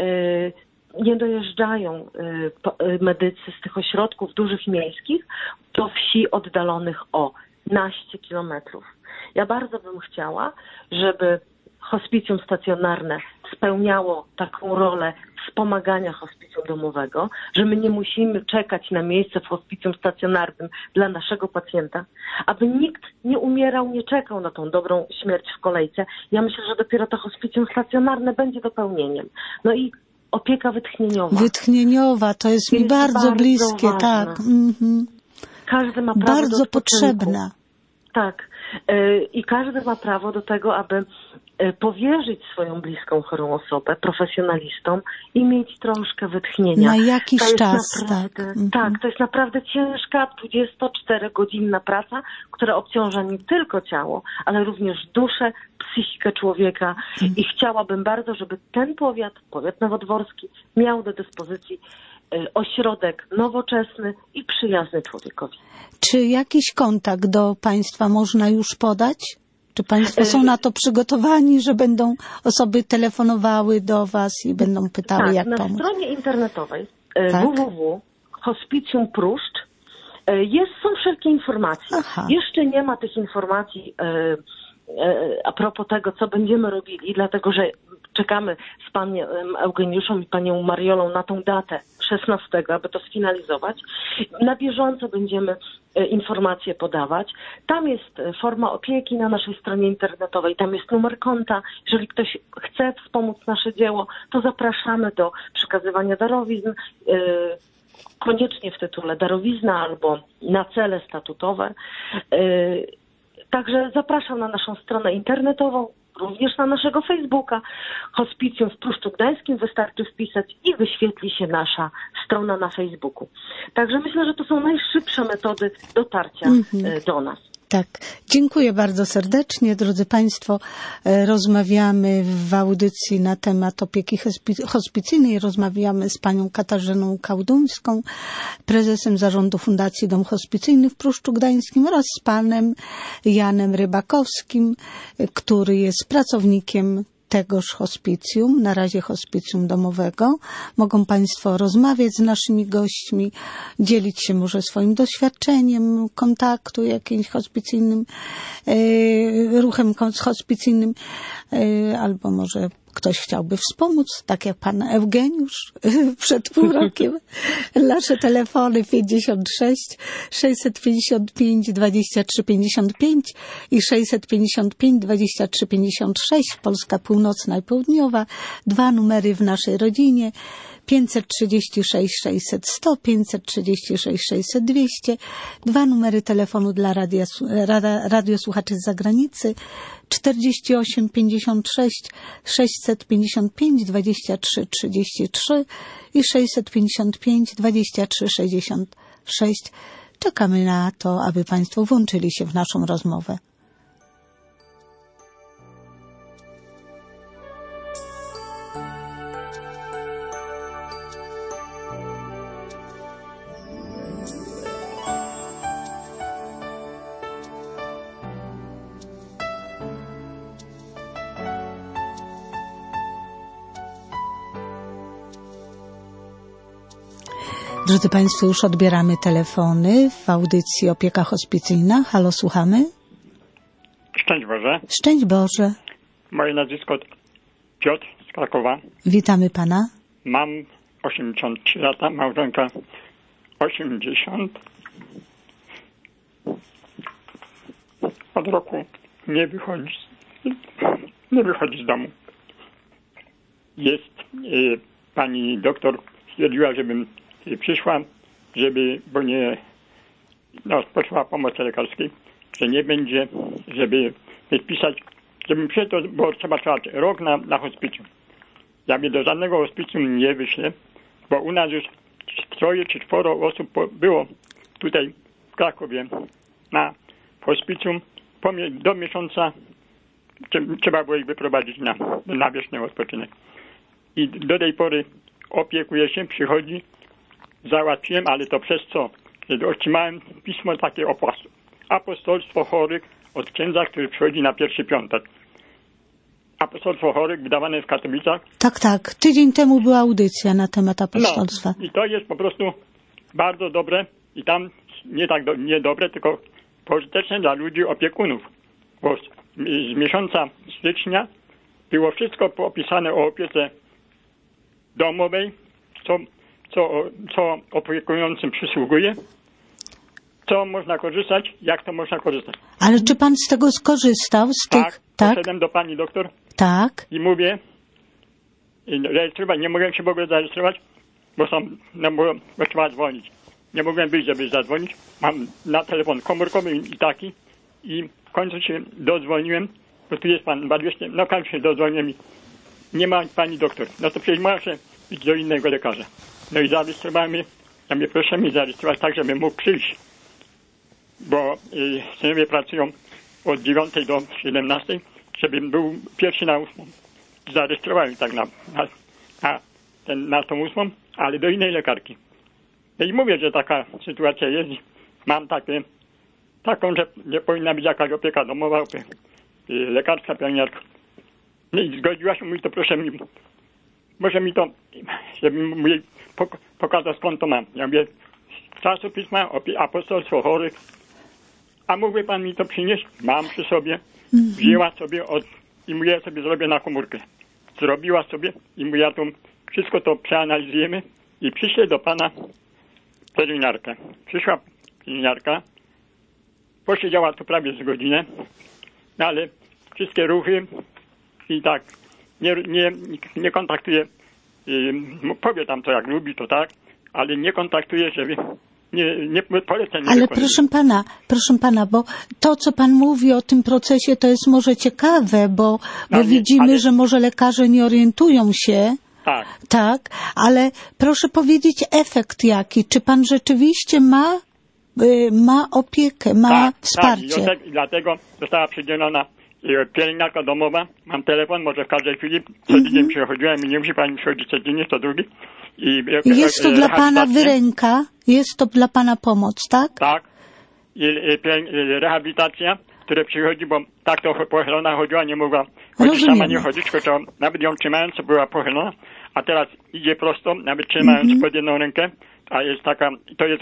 nie dojeżdżają medycy z tych ośrodków dużych miejskich do wsi oddalonych o naście kilometrów. Ja bardzo bym chciała, żeby hospicjum stacjonarne spełniało taką rolę wspomagania hospicjum domowego, że my nie musimy czekać na miejsce w hospicjum stacjonarnym dla naszego pacjenta, aby nikt nie umierał, nie czekał na tą dobrą śmierć w kolejce. Ja myślę, że dopiero to hospicjum stacjonarne będzie dopełnieniem. No i opieka wytchnieniowa. Wytchnieniowa, to jest mi bardzo bliskie, ważna. tak. Każdy ma prawo bardzo do potrzebna. Tak. I każdy ma prawo do tego, aby powierzyć swoją bliską chorą osobę profesjonalistom i mieć troszkę wytchnienia. Na jakiś czas, naprawdę, tak. To jest naprawdę ciężka 24-godzinna praca, która obciąża nie tylko ciało, ale również duszę, psychikę człowieka i chciałabym bardzo, żeby ten powiat nowodworski miał do dyspozycji ośrodek nowoczesny i przyjazny człowiekowi. Czy jakiś kontakt do Państwa można już podać? Czy Państwo są na to przygotowani, że będą osoby telefonowały do Was i będą pytały, jak pomóc? Na stronie internetowej www.hospicjum.pruszcz są wszelkie informacje. Aha. Jeszcze nie ma tych informacji a propos tego, co będziemy robili, dlatego że czekamy z panem Eugeniuszem i panią Mariolą na tą datę 16, aby to sfinalizować. Na bieżąco będziemy informacje podawać. Tam jest forma opieki na naszej stronie internetowej, tam jest numer konta. Jeżeli ktoś chce wspomóc nasze dzieło, to zapraszamy do przekazywania darowizn, koniecznie w tytule darowizna albo na cele statutowe. Także zapraszam na naszą stronę internetową, również na naszego Facebooka. Hospicjum w Pruszczu Gdańskim wystarczy wpisać i wyświetli się nasza strona na Facebooku. Także myślę, że to są najszybsze metody dotarcia do nas. Tak. Dziękuję bardzo serdecznie. Drodzy Państwo, rozmawiamy w audycji na temat opieki hospicyjnej. Rozmawiamy z panią Katarzyną Kałduńską, prezesem zarządu Fundacji Dom Hospicyjny w Pruszczu Gdańskim oraz z panem Janem Rybakowskim, który jest pracownikiem tegoż hospicjum, na razie hospicjum domowego. Mogą Państwo rozmawiać z naszymi gośćmi, dzielić się może swoim doświadczeniem kontaktu jakimś hospicyjnym, ruchem hospicyjnym, albo może ktoś chciałby wspomóc, tak jak pan Eugeniusz przed pół rokiem. Nasze telefony 56 655 23 55 i 655 23 56, Polska Północna i Południowa. 2 numery w naszej rodzinie. 536 600 100, 536 600 200, 2 numery telefonu dla radiosłuchaczy z zagranicy, 48 56 655 23 33 i 655 23 66. Czekamy na to, aby Państwo włączyli się w naszą rozmowę. Drodzy Państwo, już odbieramy telefony w audycji Opieka Hospicyjna. Halo, słuchamy? Szczęść Boże. Szczęść Boże. Moje nazwisko Piotr z Krakowa. Witamy Pana. Mam 83 lata, małżonka 80. Od roku nie wychodzi z domu. Jest pani doktor stwierdziła, żebym przyszła, bo nie rozpoczęła pomocy lekarskiej, że nie będzie, żeby wpisać, żebym przyszedł, bo trzeba czekać rok na hospicjum. Ja mnie do żadnego hospicjum nie wyślę, bo u nas już 3 czy 4 osób było tutaj w Krakowie na hospicjum. Do miesiąca trzeba było ich wyprowadzić na wieczny odpoczynek. I do tej pory opiekuje się, przychodzi, załatwiłem, ale to przez co? Otrzymałem pismo takie apostolstwo chorych od księdza, który przychodzi na pierwszy piątek. Apostolstwo chorych wydawane w Katowicach. Tak. Tydzień temu była audycja na temat apostolstwa. No, i to jest po prostu bardzo dobre i tam nie dobre, tylko pożyteczne dla ludzi opiekunów. Bo z miesiąca stycznia było wszystko opisane o opiece domowej, co opiekującym przysługuje, co można korzystać, jak to można korzystać. Ale czy pan z tego skorzystał? Tak, poszedłem do pani doktor. Tak. I mówię, rejestrować, nie mogłem się w ogóle zarejestrować, bo trzeba dzwonić. Nie mogłem wyjść, żeby zadzwonić. Mam na telefon komórkowy i taki. I w końcu się dodzwoniłem, bo tu jest pan Badwiecznie. No w końcu się dodzwoniłem i nie ma pani doktor. No to przecież muszę iść do innego lekarza. No i zarejestrowałem mnie. Ja mnie proszę mi zarejestrować tak, żebym mógł przyjść. Bo synowie pracują od 9 do 17, żebym był pierwszy na 8. Zarejestrowałem tak na tą 8, ale do innej lekarki. No i mówię, że taka sytuacja jest. Mam taką, że nie powinna być jakaś opieka domowa, lekarska, pielęgniarka. No i zgodziła się, mówi, to proszę mi, może mi to, żebym jej pokazał, skąd to mam. Ja mówię, czasopisma, apostolstwo chorych, a mógłby pan mi to przynieść? Mam przy sobie. Wzięła sobie i mówię, ja sobie zrobię na komórkę. Zrobiła sobie i mówię, ja tu wszystko to przeanalizujemy i przyszedł do pana pielęgniarka. Przyszła pielęgniarka, posiedziała tu prawie z godzinę, no ale wszystkie ruchy i tak nie kontaktuje, powie tam to jak lubi, to tak, ale nie kontaktuje, żeby nie poleceń. Ale proszę pana, bo to, co pan mówi o tym procesie, to jest może ciekawe, bo widzimy, że może lekarze nie orientują się. Tak, ale proszę powiedzieć efekt jaki. Czy pan rzeczywiście ma opiekę, ma wsparcie? Tak, i dlatego została przydzielona pielęgniarka domowa. Mam telefon, może w każdej chwili. Co tydzień przychodziłem i nie musi pani przychodzić co dzień, co drugi. Jest to dla pana wyręka? Jest to dla pana pomoc, tak? Tak. I rehabilitacja, które przychodzi, bo tak to pochylona chodziła, nie mogła chodzić, sama nie chodzić, to nawet ją trzymając była pochylona, a teraz idzie prosto, nawet trzymając pod jedną rękę, a jest taka, to jest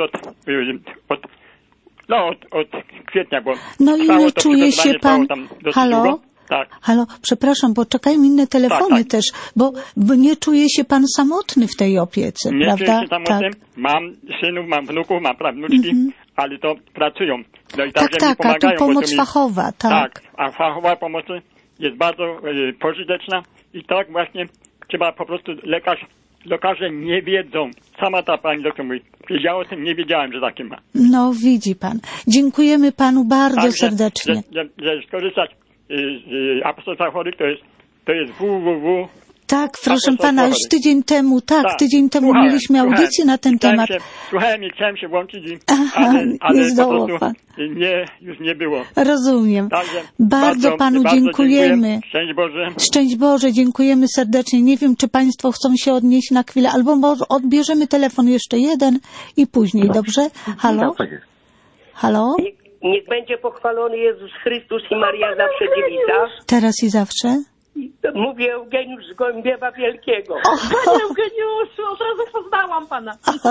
od kwietnia, bo no i nie czuje się pan, halo? Długo. Tak. Halo, przepraszam, bo czekają inne telefony też, bo nie czuje się pan samotny w tej opiece, nie prawda? Czuję się samotny. Tak. Mam synów, mam wnuków, mam prawnuczki, ale to pracują. No i tak, mi a tu pomoc fachowa, tak. A fachowa pomoc jest bardzo pożyteczna i tak właśnie trzeba po prostu lekarze nie wiedzą. Sama ta pani doktor mówi, wiedziała o tym, nie wiedziałem, że takie ma. No widzi pan. Dziękujemy panu bardzo serdecznie. Że skorzystać z apostolstwa chorych to jest www. Tak, proszę pana, już tydzień temu mieliśmy audycję na ten temat. Słuchałem i chciałem się włączyć, ale po prostu już nie było. Rozumiem. Także bardzo panu dziękujemy. Szczęść Boże. Szczęść Boże, dziękujemy serdecznie. Nie wiem, czy państwo chcą się odnieść na chwilę, albo może odbierzemy telefon jeszcze jeden i później, dobrze? Halo? Halo? Niech będzie pochwalony Jezus Chrystus i Maria zawsze dziewica. Teraz i zawsze? Mówię Eugeniusz z Gołębiewa Wielkiego. Panie Eugeniuszu, od razu poznałam pana.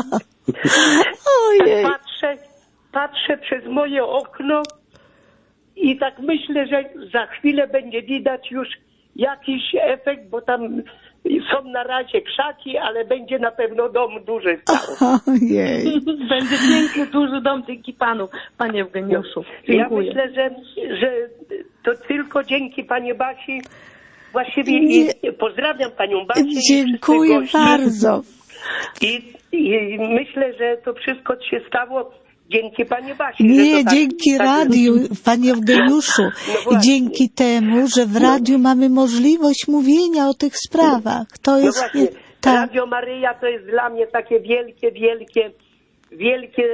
Ojej. Patrzę przez moje okno i tak myślę, że za chwilę będzie widać już jakiś efekt, bo tam są na razie krzaki, ale będzie na pewno dom duży stał. Ojej. Będzie piękny, duży dom dzięki panu, panie Eugeniuszu. Dziękuję. Ja myślę, że to tylko dzięki pani Basi. Właściwie pozdrawiam panią Basię. Dziękuję bardzo. I myślę, że to wszystko się stało dzięki pani Basi. Nie, dzięki radiu, panie Eugeniuszu. No dzięki temu, że w radiu mamy możliwość mówienia o tych sprawach. To jest... No właśnie, Radio Maryja to jest dla mnie takie wielkie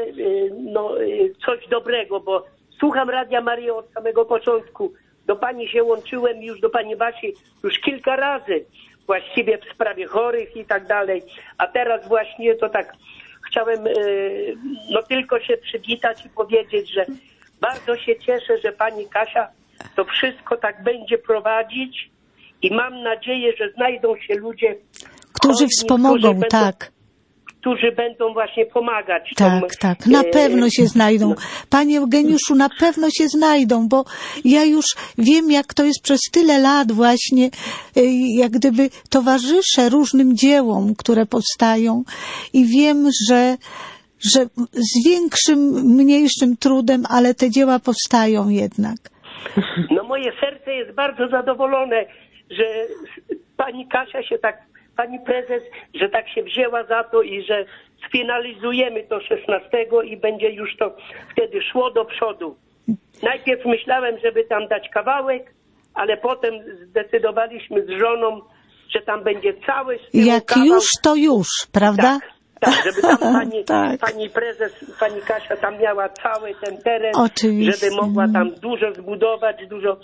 coś dobrego, bo słucham Radia Maryja od samego początku. Do pani się łączyłem już, do pani Basi już kilka razy, właściwie w sprawie chorych i tak dalej. A teraz właśnie to tak chciałem tylko się przywitać i powiedzieć, że bardzo się cieszę, że pani Kasia to wszystko tak będzie prowadzić i mam nadzieję, że znajdą się ludzie, którzy wspomogą, którzy będą właśnie pomagać. Tak, na pewno się znajdą. Panie Eugeniuszu, na pewno się znajdą, bo ja już wiem, jak to jest przez tyle lat właśnie, jak gdyby towarzyszę różnym dziełom, które powstają i wiem, że z większym, mniejszym trudem, ale te dzieła powstają jednak. No moje serce jest bardzo zadowolone, że pani Kasia się pani prezes, że tak się wzięła za to i że sfinalizujemy to 16 i będzie już to wtedy szło do przodu. Najpierw myślałem, żeby tam dać kawałek, ale potem zdecydowaliśmy z żoną, że tam będzie cały z tyłu jak kawał. Już, to już, prawda? Tak, żeby tam pani prezes, pani Kasia tam miała cały ten teren, oczywiście, żeby mogła tam dużo zbudować,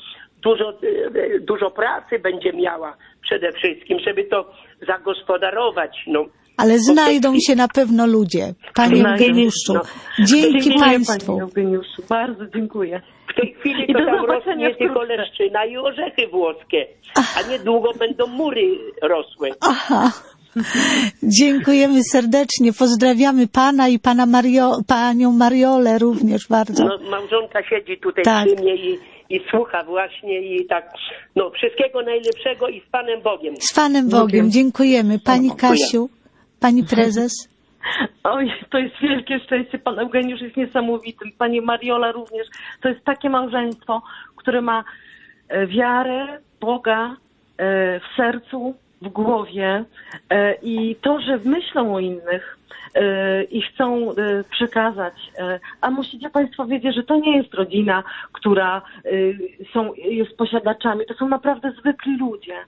dużo pracy będzie miała przede wszystkim, żeby to zagospodarować. Ale znajdą się na pewno ludzie. Panie Eugeniuszu, dzięki państwu. Panie Eugeniuszu, bardzo dziękuję. W tej chwili to tam rośnie tylko leszczyna i orzechy włoskie, a niedługo będą mury rosły. Aha. Dziękujemy serdecznie. Pozdrawiamy pana i panią Mariolę również bardzo. Małżonka siedzi tutaj przy mnie i słucha właśnie i tak. Wszystkiego najlepszego i z Panem Bogiem. Z Panem Bogiem. Dziękujemy. Pani Kasiu, pani prezes. Oj, to jest wielkie szczęście. Pan Eugeniusz jest niesamowitym. Pani Mariola również. To jest takie małżeństwo, które ma wiarę Boga w sercu, w głowie i to, że myślą o innych i chcą przekazać. A musicie państwo wiedzieć, że to nie jest rodzina, która jest posiadaczami. To są naprawdę zwykli ludzie,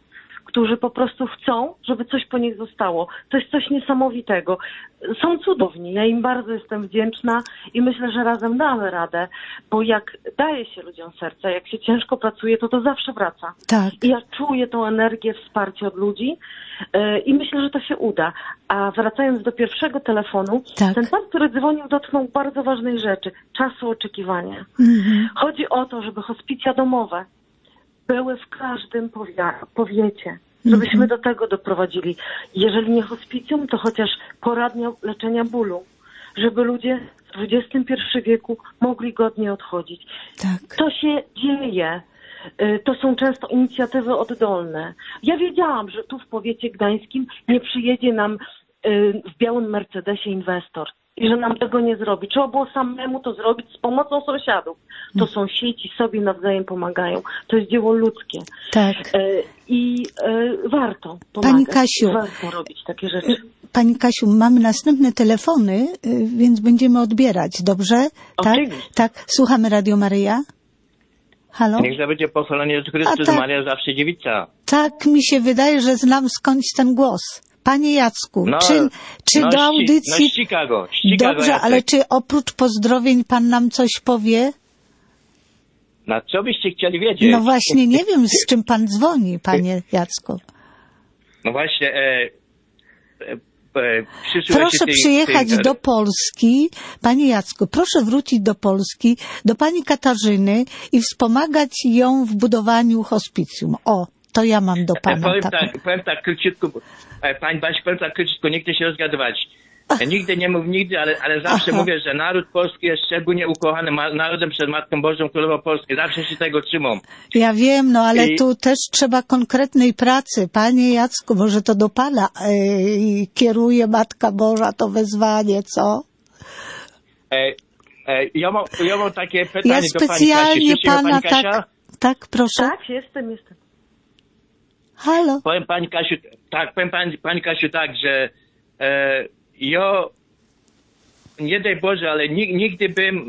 którzy po prostu chcą, żeby coś po nich zostało. To jest coś niesamowitego. Są cudowni, ja im bardzo jestem wdzięczna i myślę, że razem damy radę, bo jak daje się ludziom serce, jak się ciężko pracuje, to zawsze wraca. Tak. I ja czuję tą energię, wsparcie od ludzi i myślę, że to się uda. A wracając do pierwszego telefonu, Tak. ten pan, który dzwonił, dotknął bardzo ważnej rzeczy, czasu oczekiwania. Chodzi o to, żeby hospicja domowe były w każdym powiecie, żebyśmy do tego doprowadzili. Jeżeli nie hospicjum, to chociaż poradnia leczenia bólu, żeby ludzie w XXI wieku mogli godnie odchodzić. Tak. To się dzieje. To są często inicjatywy oddolne. Ja wiedziałam, że tu w powiecie gdańskim nie przyjedzie nam w białym Mercedesie inwestor i że nam tego nie zrobi. Trzeba było samemu to zrobić z pomocą sąsiadów. To sąsiedzi sobie nawzajem pomagają. To jest dzieło ludzkie. Tak. I warto pomagać. Pani Kasiu, warto robić takie rzeczy. Pani Kasiu, mamy następne telefony, więc będziemy odbierać, dobrze? Tak? Oczywiście. Tak. Słuchamy Radio Maryja. Halo? Niech będzie pochwalony Jezus Chrystus, tak. Maria zawsze dziewica. Tak mi się wydaje, że znam skądś ten głos. Panie Jacku, No, czy do audycji... z Chicago. Dobrze, Jacek. ale czy oprócz pozdrowień pan nam coś powie? Na co byście chcieli wiedzieć? No właśnie, nie wiem, z czym pan dzwoni, panie Jacku. No właśnie, Proszę przyjechać do Polski, panie Jacku, proszę wrócić do Polski, do pani Katarzyny i wspomagać ją w budowaniu hospicjum. O, to ja mam do pana. Powiem tak króciutko, pani Basiu, powiem tak króciutko, nie chcę się rozgadywać. Ja nigdy nie mów nigdy, ale zawsze mówię, że naród polski jest szczególnie ukochanym narodem przed Matką Bożą Królową Polski. Zawsze się tego trzymam. Ja wiem, no ale tu też trzeba konkretnej pracy. Panie Jacku, może to do pana kieruje Matka Boża to wezwanie, co? Ja mam takie pytanie Ja do pani Kasi. pana, Pani Kasia? tak, proszę. Tak, jestem. Halo? Powiem pani Kasiu, pani Kasiu tak, że ja nie daj Boże, ale nigdy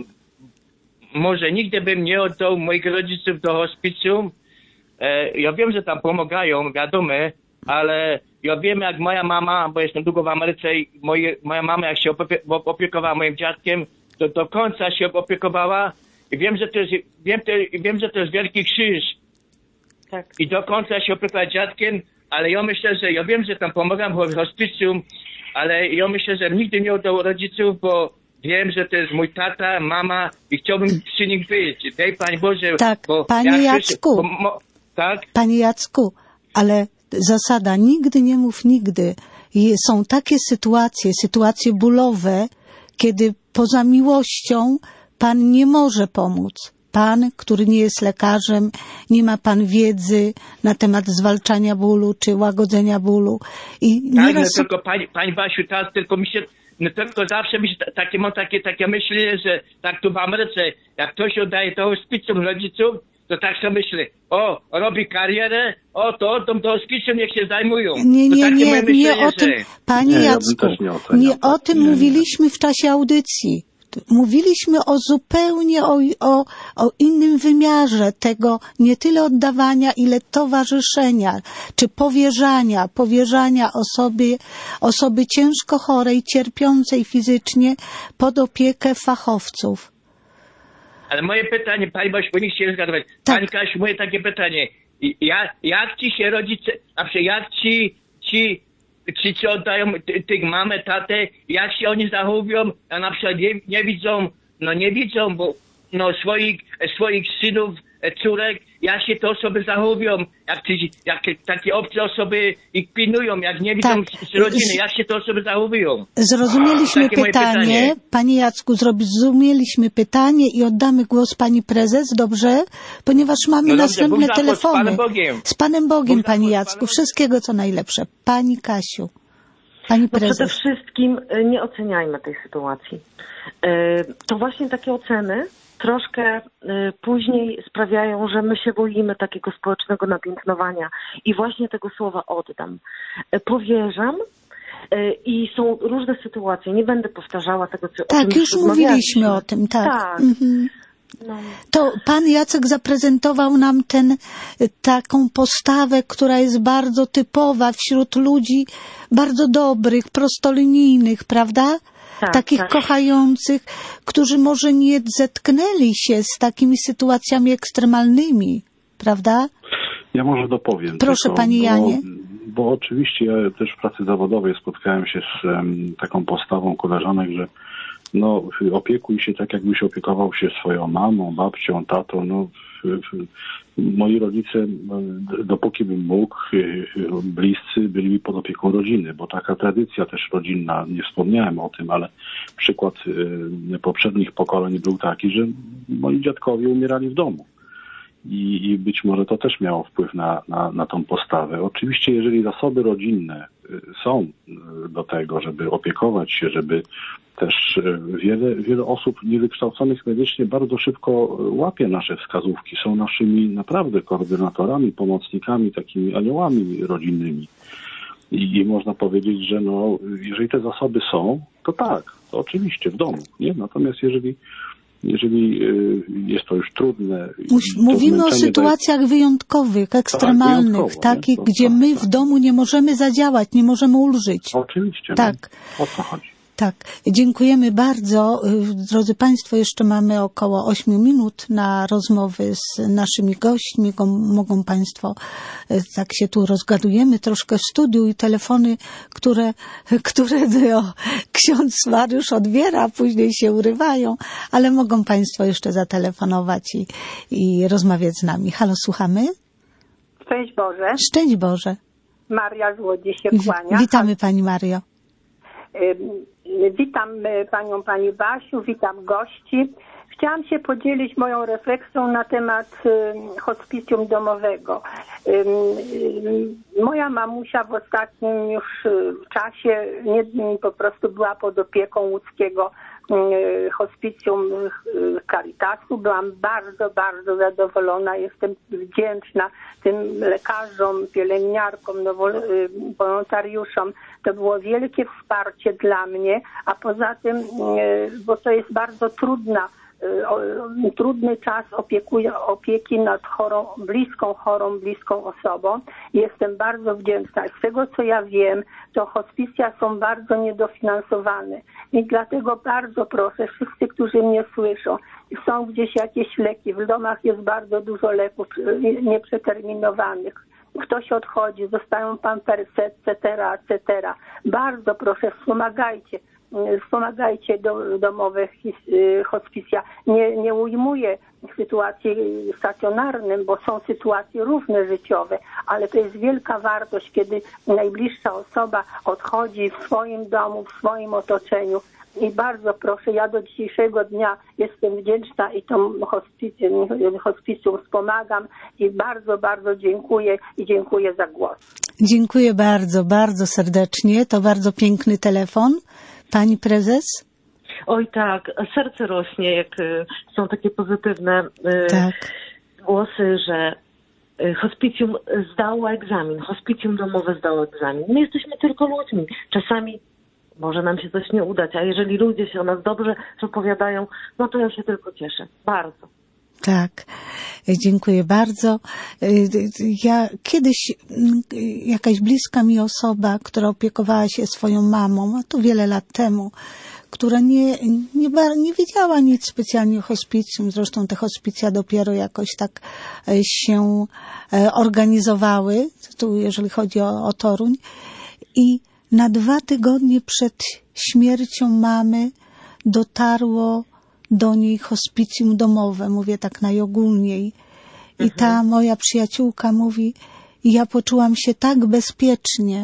bym nie oddał moich rodziców do hospicjum. Ja wiem, że tam pomagają, wiadomo, ale ja wiem, jak moja mama, bo jestem długo w Ameryce i moja mama jak się opiekowała moim dziadkiem, to do końca się opiekowała i wiem, że to jest wielki krzyż. Tak. I do końca się opiekowała dziadkiem, ale ja myślę, że ja wiem, że tam pomagam w hospicjum, ale ja myślę, że nigdy nie oddał rodziców, bo wiem, że to jest mój tata, mama i chciałbym przy nich być. Daj Panie Boże. Tak, bo Panie Jacku. Tak? Panie Jacku, ale zasada nigdy nie mów nigdy. Są takie sytuacje bólowe, kiedy poza miłością Pan nie może pomóc. Pan, który nie jest lekarzem, nie ma pan wiedzy na temat zwalczania bólu czy łagodzenia bólu. I tak, nieraz... no tylko pani Basiu, tak, tylko mi się, no tylko zawsze mi się mam takie myślenie, że tak tu w Ameryce, jak ktoś oddaje to hospicjum rodziców, to tak sobie myślę, robi karierę, to oddą do hospicjum, niech się zajmują. Nie o tym, panie Jacku, nie o tym mówiliśmy w czasie audycji. Mówiliśmy zupełnie o innym wymiarze tego nie tyle oddawania, ile towarzyszenia, czy powierzania osoby ciężko chorej, cierpiącej fizycznie pod opiekę fachowców. Ale moje pytanie, pani Basiu, bo nie chcę zgadywać. Tak. Pani Kasiu, moje takie pytanie. Jak ci się rodzice, jak ci co oddają tych mamę, tatę, jak się oni zachowują, a na przykład nie widzą, bo swoich synów, córek, jak się te osoby zachowują, jak takie obce osoby ich pilnują, jak nie widzą z rodziny, jak się te osoby zachowują. Zrozumieliśmy pytanie, panie Jacku, zrozumieliśmy pytanie i oddamy głos pani prezes, dobrze? Ponieważ mamy następne telefony. Z Panem Bogiem, panie Jacku. Wszystkiego co najlepsze. Pani Kasiu. Pani prezes. Przede wszystkim nie oceniajmy tej sytuacji. To właśnie takie oceny troszkę później sprawiają, że my się boimy takiego społecznego napiętnowania i właśnie tego słowa oddam. Powierzam i są różne sytuacje. Nie będę powtarzała tego, o czym już mówiliśmy o tym, tak. Tak. To pan Jacek zaprezentował nam taką postawę, która jest bardzo typowa wśród ludzi bardzo dobrych, prostolinijnych, prawda? Takich kochających, którzy może nie zetknęli się z takimi sytuacjami ekstremalnymi, prawda? Ja może dopowiem. Proszę, panie Janie. Bo oczywiście ja też w pracy zawodowej spotkałem się z taką postawą koleżanek, że opiekuj się tak, jakbyś opiekował się swoją mamą, babcią, tatą. Moi rodzice, dopóki bym mógł, bliscy byli mi pod opieką rodziny, bo taka tradycja też rodzinna, nie wspomniałem o tym, ale przykład poprzednich pokoleń był taki, że moi dziadkowie umierali w domu. I być może to też miało wpływ na tą postawę. Oczywiście, jeżeli zasoby rodzinne są do tego, żeby opiekować się, żeby też wiele osób niewykształconych medycznie bardzo szybko łapie nasze wskazówki, są naszymi naprawdę koordynatorami, pomocnikami, takimi aniołami rodzinnymi. I można powiedzieć, że jeżeli te zasoby są, to tak, to oczywiście w domu, nie? Natomiast jeżeli jest to już trudne. Mówimy o sytuacjach wyjątkowych, ekstremalnych, takich, gdzie my w domu nie możemy zadziałać, nie możemy ulżyć. Oczywiście. Tak. O co chodzi? Tak. Dziękujemy bardzo. Drodzy Państwo, jeszcze mamy około 8 minut na rozmowy z naszymi gośćmi. Mogą Państwo, tak się tu rozgadujemy troszkę w studiu i telefony, które ksiądz Mariusz odbiera, później się urywają, ale mogą Państwo jeszcze zatelefonować i rozmawiać z nami. Halo, słuchamy? Szczęść Boże. Szczęść Boże. Maria z Łodzi się kłania. Witamy Pani Mario. Witam Pani Basiu, witam gości. Chciałam się podzielić moją refleksją na temat hospicjum domowego. Moja mamusia w ostatnim już czasie po prostu była pod opieką łódzkiego hospicjum Caritasu. Byłam bardzo, bardzo zadowolona. Jestem wdzięczna tym lekarzom, pielęgniarkom, wolontariuszom. To było wielkie wsparcie dla mnie, a poza tym, bo to jest bardzo trudny czas opieki nad bliską osobą. Jestem bardzo wdzięczna. Z tego, co ja wiem, to hospicja są bardzo niedofinansowane. I dlatego bardzo proszę, wszyscy, którzy mnie słyszą, są gdzieś jakieś leki, w domach jest bardzo dużo leków nieprzeterminowanych. Ktoś odchodzi, zostają pampersy, etc. Bardzo proszę, wspomagajcie domowe hospicja. Nie ujmuję sytuacji stacjonarnym, bo są sytuacje różne życiowe, ale to jest wielka wartość, kiedy najbliższa osoba odchodzi w swoim domu, w swoim otoczeniu. I bardzo proszę, ja do dzisiejszego dnia jestem wdzięczna i tą hospicjum wspomagam i bardzo, bardzo dziękuję i dziękuję za głos. Dziękuję bardzo, bardzo serdecznie. To bardzo piękny telefon. Pani prezes? Oj tak, serce rośnie, jak są takie pozytywne głosy, że hospicjum zdało egzamin, hospicjum domowe zdało egzamin. My jesteśmy tylko ludźmi. Czasami może nam się coś nie udać, a jeżeli ludzie się o nas dobrze opowiadają, no to ja się tylko cieszę. Bardzo. Tak, dziękuję bardzo. Ja kiedyś, jakaś bliska mi osoba, która opiekowała się swoją mamą, a to wiele lat temu, która nie wiedziała nic specjalnie o hospicjum. Zresztą te hospicja dopiero jakoś tak się organizowały, tu jeżeli chodzi o Toruń. I na 2 tygodnie przed śmiercią mamy dotarło do niej hospicjum domowe, mówię tak najogólniej. I ta moja przyjaciółka mówi, ja poczułam się tak bezpiecznie,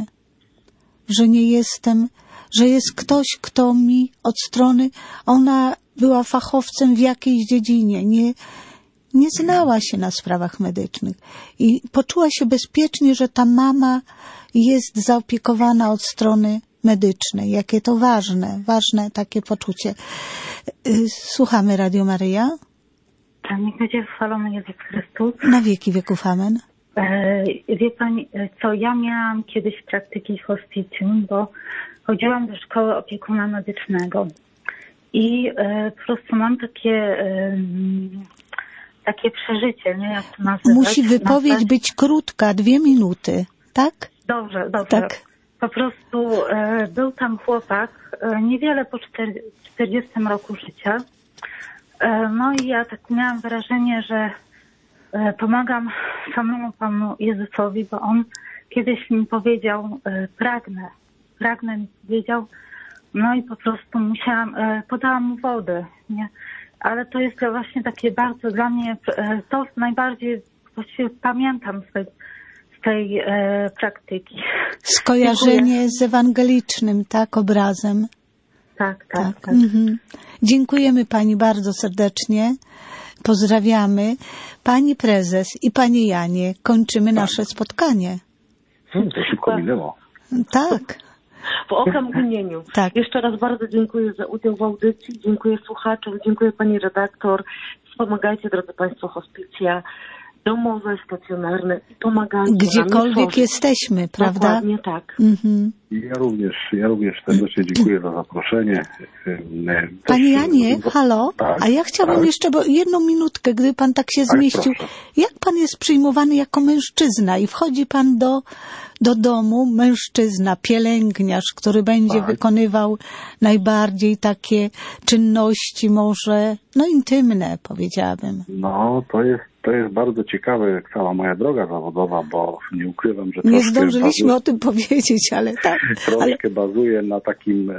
że jest ktoś, kto mi od strony, ona była fachowcem w jakiejś dziedzinie, nie znała się na sprawach medycznych i poczuła się bezpiecznie, że ta mama jest zaopiekowana od strony medycznej. Jakie to ważne takie poczucie. Słuchamy Radio Maryja. Niech będzie chwalony Jezus Chrystus. Na wieki wieków amen. Wie Pani co, ja miałam kiedyś praktyki hospicjum, bo chodziłam do szkoły opiekuna medycznego i po prostu mam takie przeżycie, nie, jak to nazywać. Musi wypowiedź być krótka, 2 minuty, tak? Dobrze. Tak. Po prostu był tam chłopak, niewiele po 40 roku życia. No i ja tak miałam wrażenie, że pomagam samemu Panu Jezusowi, bo On kiedyś mi powiedział, pragnę mi powiedział, no i po prostu podałam mu wodę, nie? Ale to jest właśnie takie bardzo dla mnie, to najbardziej właściwie pamiętam z tej praktyki. Skojarzenie Dziękuję. z ewangelicznym, tak, obrazem. Tak. Mhm. Dziękujemy Pani bardzo serdecznie. Pozdrawiamy. Pani prezes i Panie Janie, kończymy nasze spotkanie. To szybko minęło. Tak. W okamgnieniu. Tak. Jeszcze raz bardzo dziękuję za udział w audycji, dziękuję słuchaczom, dziękuję Pani redaktor. Wspomagajcie, drodzy Państwo, hospicja domowe, stacjonarne i pomagajcie. Gdziekolwiek jesteśmy, prawda? Dokładnie tak. Mhm. Ja również serdecznie dziękuję za zaproszenie. Panie Janie, halo? Tak, A ja chciałabym jeszcze, bo 1 minutkę, gdyby Pan tak się zmieścił. Proszę. Jak Pan jest przyjmowany jako mężczyzna i wchodzi Pan do domu, mężczyzna, pielęgniarz, który będzie wykonywał najbardziej takie czynności może, intymne, powiedziałabym. No, to jest bardzo ciekawe, jak cała moja droga zawodowa, bo nie ukrywam, że Nie zdążyliśmy o tym powiedzieć, ale tak. Troszkę bazuje na takim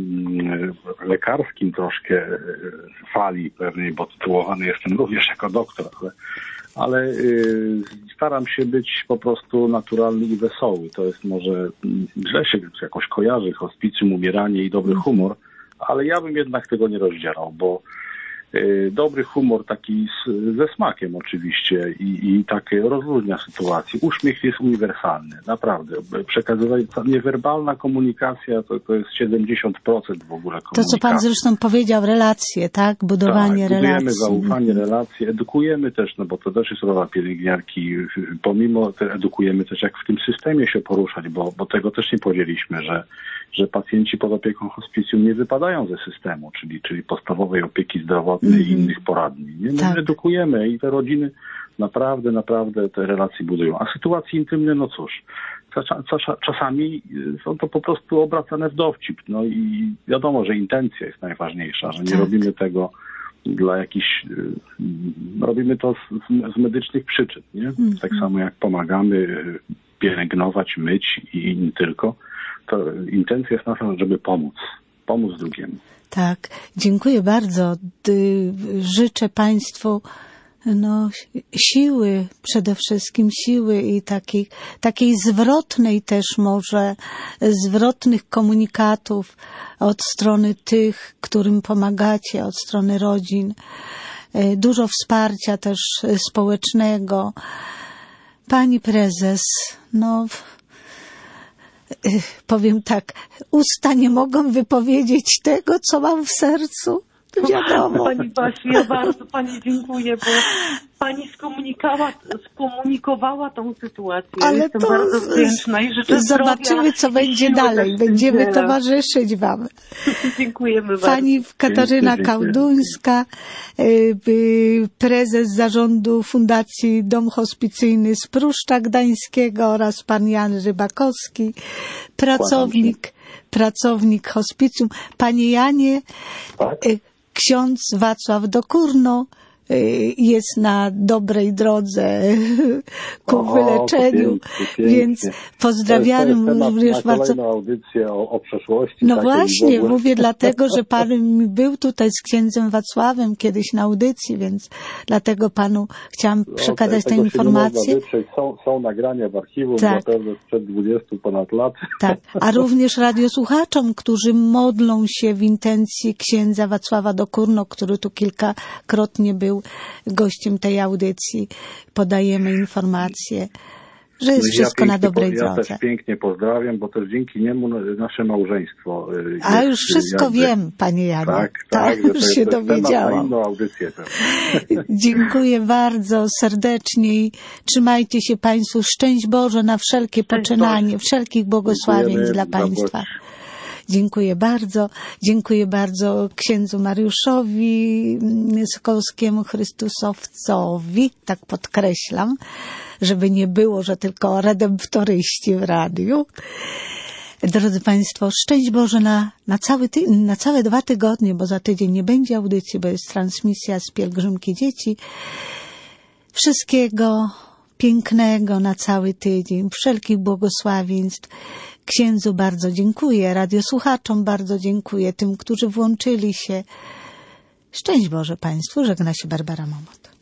lekarskim troszkę fali pewnej, bo tytułowany jestem również jako doktor, ale staram się być po prostu naturalny i wesoły. To jest może źle się jakoś kojarzy, hospicjum, umieranie i dobry humor, ale ja bym jednak tego nie rozdzierał, bo dobry humor taki ze smakiem oczywiście i tak rozluźnia sytuację. Uśmiech jest uniwersalny, naprawdę. Przekazywanie, niewerbalna komunikacja to jest 70% w ogóle komunikacji. To, co Pan zresztą powiedział, relacje, tak? Budowanie relacji. Budujemy zaufanie, relacje, edukujemy też, bo to też jest rola pielęgniarki. Pomimo to edukujemy też, jak w tym systemie się poruszać, bo tego też nie powiedzieliśmy, że pacjenci pod opieką hospicjum nie wypadają ze systemu, czyli podstawowej opieki zdrowotnej i innych poradni. Nie? My edukujemy i te rodziny naprawdę te relacje budują. A sytuacje intymne, no cóż, czasami są to po prostu obracane w dowcip. No i wiadomo, że intencja jest najważniejsza, że nie robimy tego dla jakichś, robimy to z medycznych przyczyn, nie? Tak samo jak pomagamy pielęgnować, myć i nie tylko, to intencja jest nasza, żeby pomóc drugiemu. Tak, dziękuję bardzo. Życzę Państwu siły, przede wszystkim siły i takiej zwrotnej też może, zwrotnych komunikatów od strony tych, którym pomagacie, od strony rodzin. Dużo wsparcia też społecznego. Pani prezes, powiem tak, usta nie mogą wypowiedzieć tego, co mam w sercu. Wiadomo. Pani Basiu, ja bardzo Pani dziękuję, bo Pani skomunikowała tą sytuację. Ale jestem bardzo wdzięczna i życzę zobaczymy, co będzie dalej. Będziemy towarzyszyć Wam. Dziękujemy bardzo. Pani Katarzyna Kałduńska, prezes zarządu Fundacji Dom Hospicyjny z Pruszcza Gdańskiego oraz pan Jan Rybakowski, pracownik hospicjum. Panie Janie, ksiądz Wacław Dokurno jest na dobrej drodze ku wyleczeniu, więc pozdrawiamy również bardzo. Audycję o przeszłości. No właśnie, mówię dlatego, że Pan był tutaj z księdzem Wacławem kiedyś na audycji, więc dlatego Panu chciałam przekazać tę informację. Są nagrania w archiwum, zapewne sprzed 20 ponad lat. Tak, a również radiosłuchaczom, którzy modlą się w intencji księdza Wacława Dokurno, który tu kilkakrotnie był gościem tej audycji, podajemy informacje, że jest wszystko na dobrej drodze. Ja też pięknie pozdrawiam, bo też dzięki niemu nasze małżeństwo. A już wszystko wiem, panie Janie. Tak, już się dowiedziałam. Inną audycję. Dziękuję bardzo serdecznie i trzymajcie się Państwu. Szczęść Boże na wszelkie poczynanie, wszelkich błogosławieństw dla Państwa. Dziękuję bardzo. Dziękuję bardzo księdzu Mariuszowi Sokołowskiemu, Chrystusowcowi, tak podkreślam, żeby nie było, że tylko redemptoryści w radiu. Drodzy Państwo, szczęść Boże na całe 2 tygodnie, bo za tydzień nie będzie audycji, bo jest transmisja z Pielgrzymki Dzieci. Wszystkiego pięknego na cały tydzień, wszelkich błogosławieństw. Księdzu bardzo dziękuję, radiosłuchaczom bardzo dziękuję, tym, którzy włączyli się. Szczęść Boże Państwu, żegna się Barbara Momot.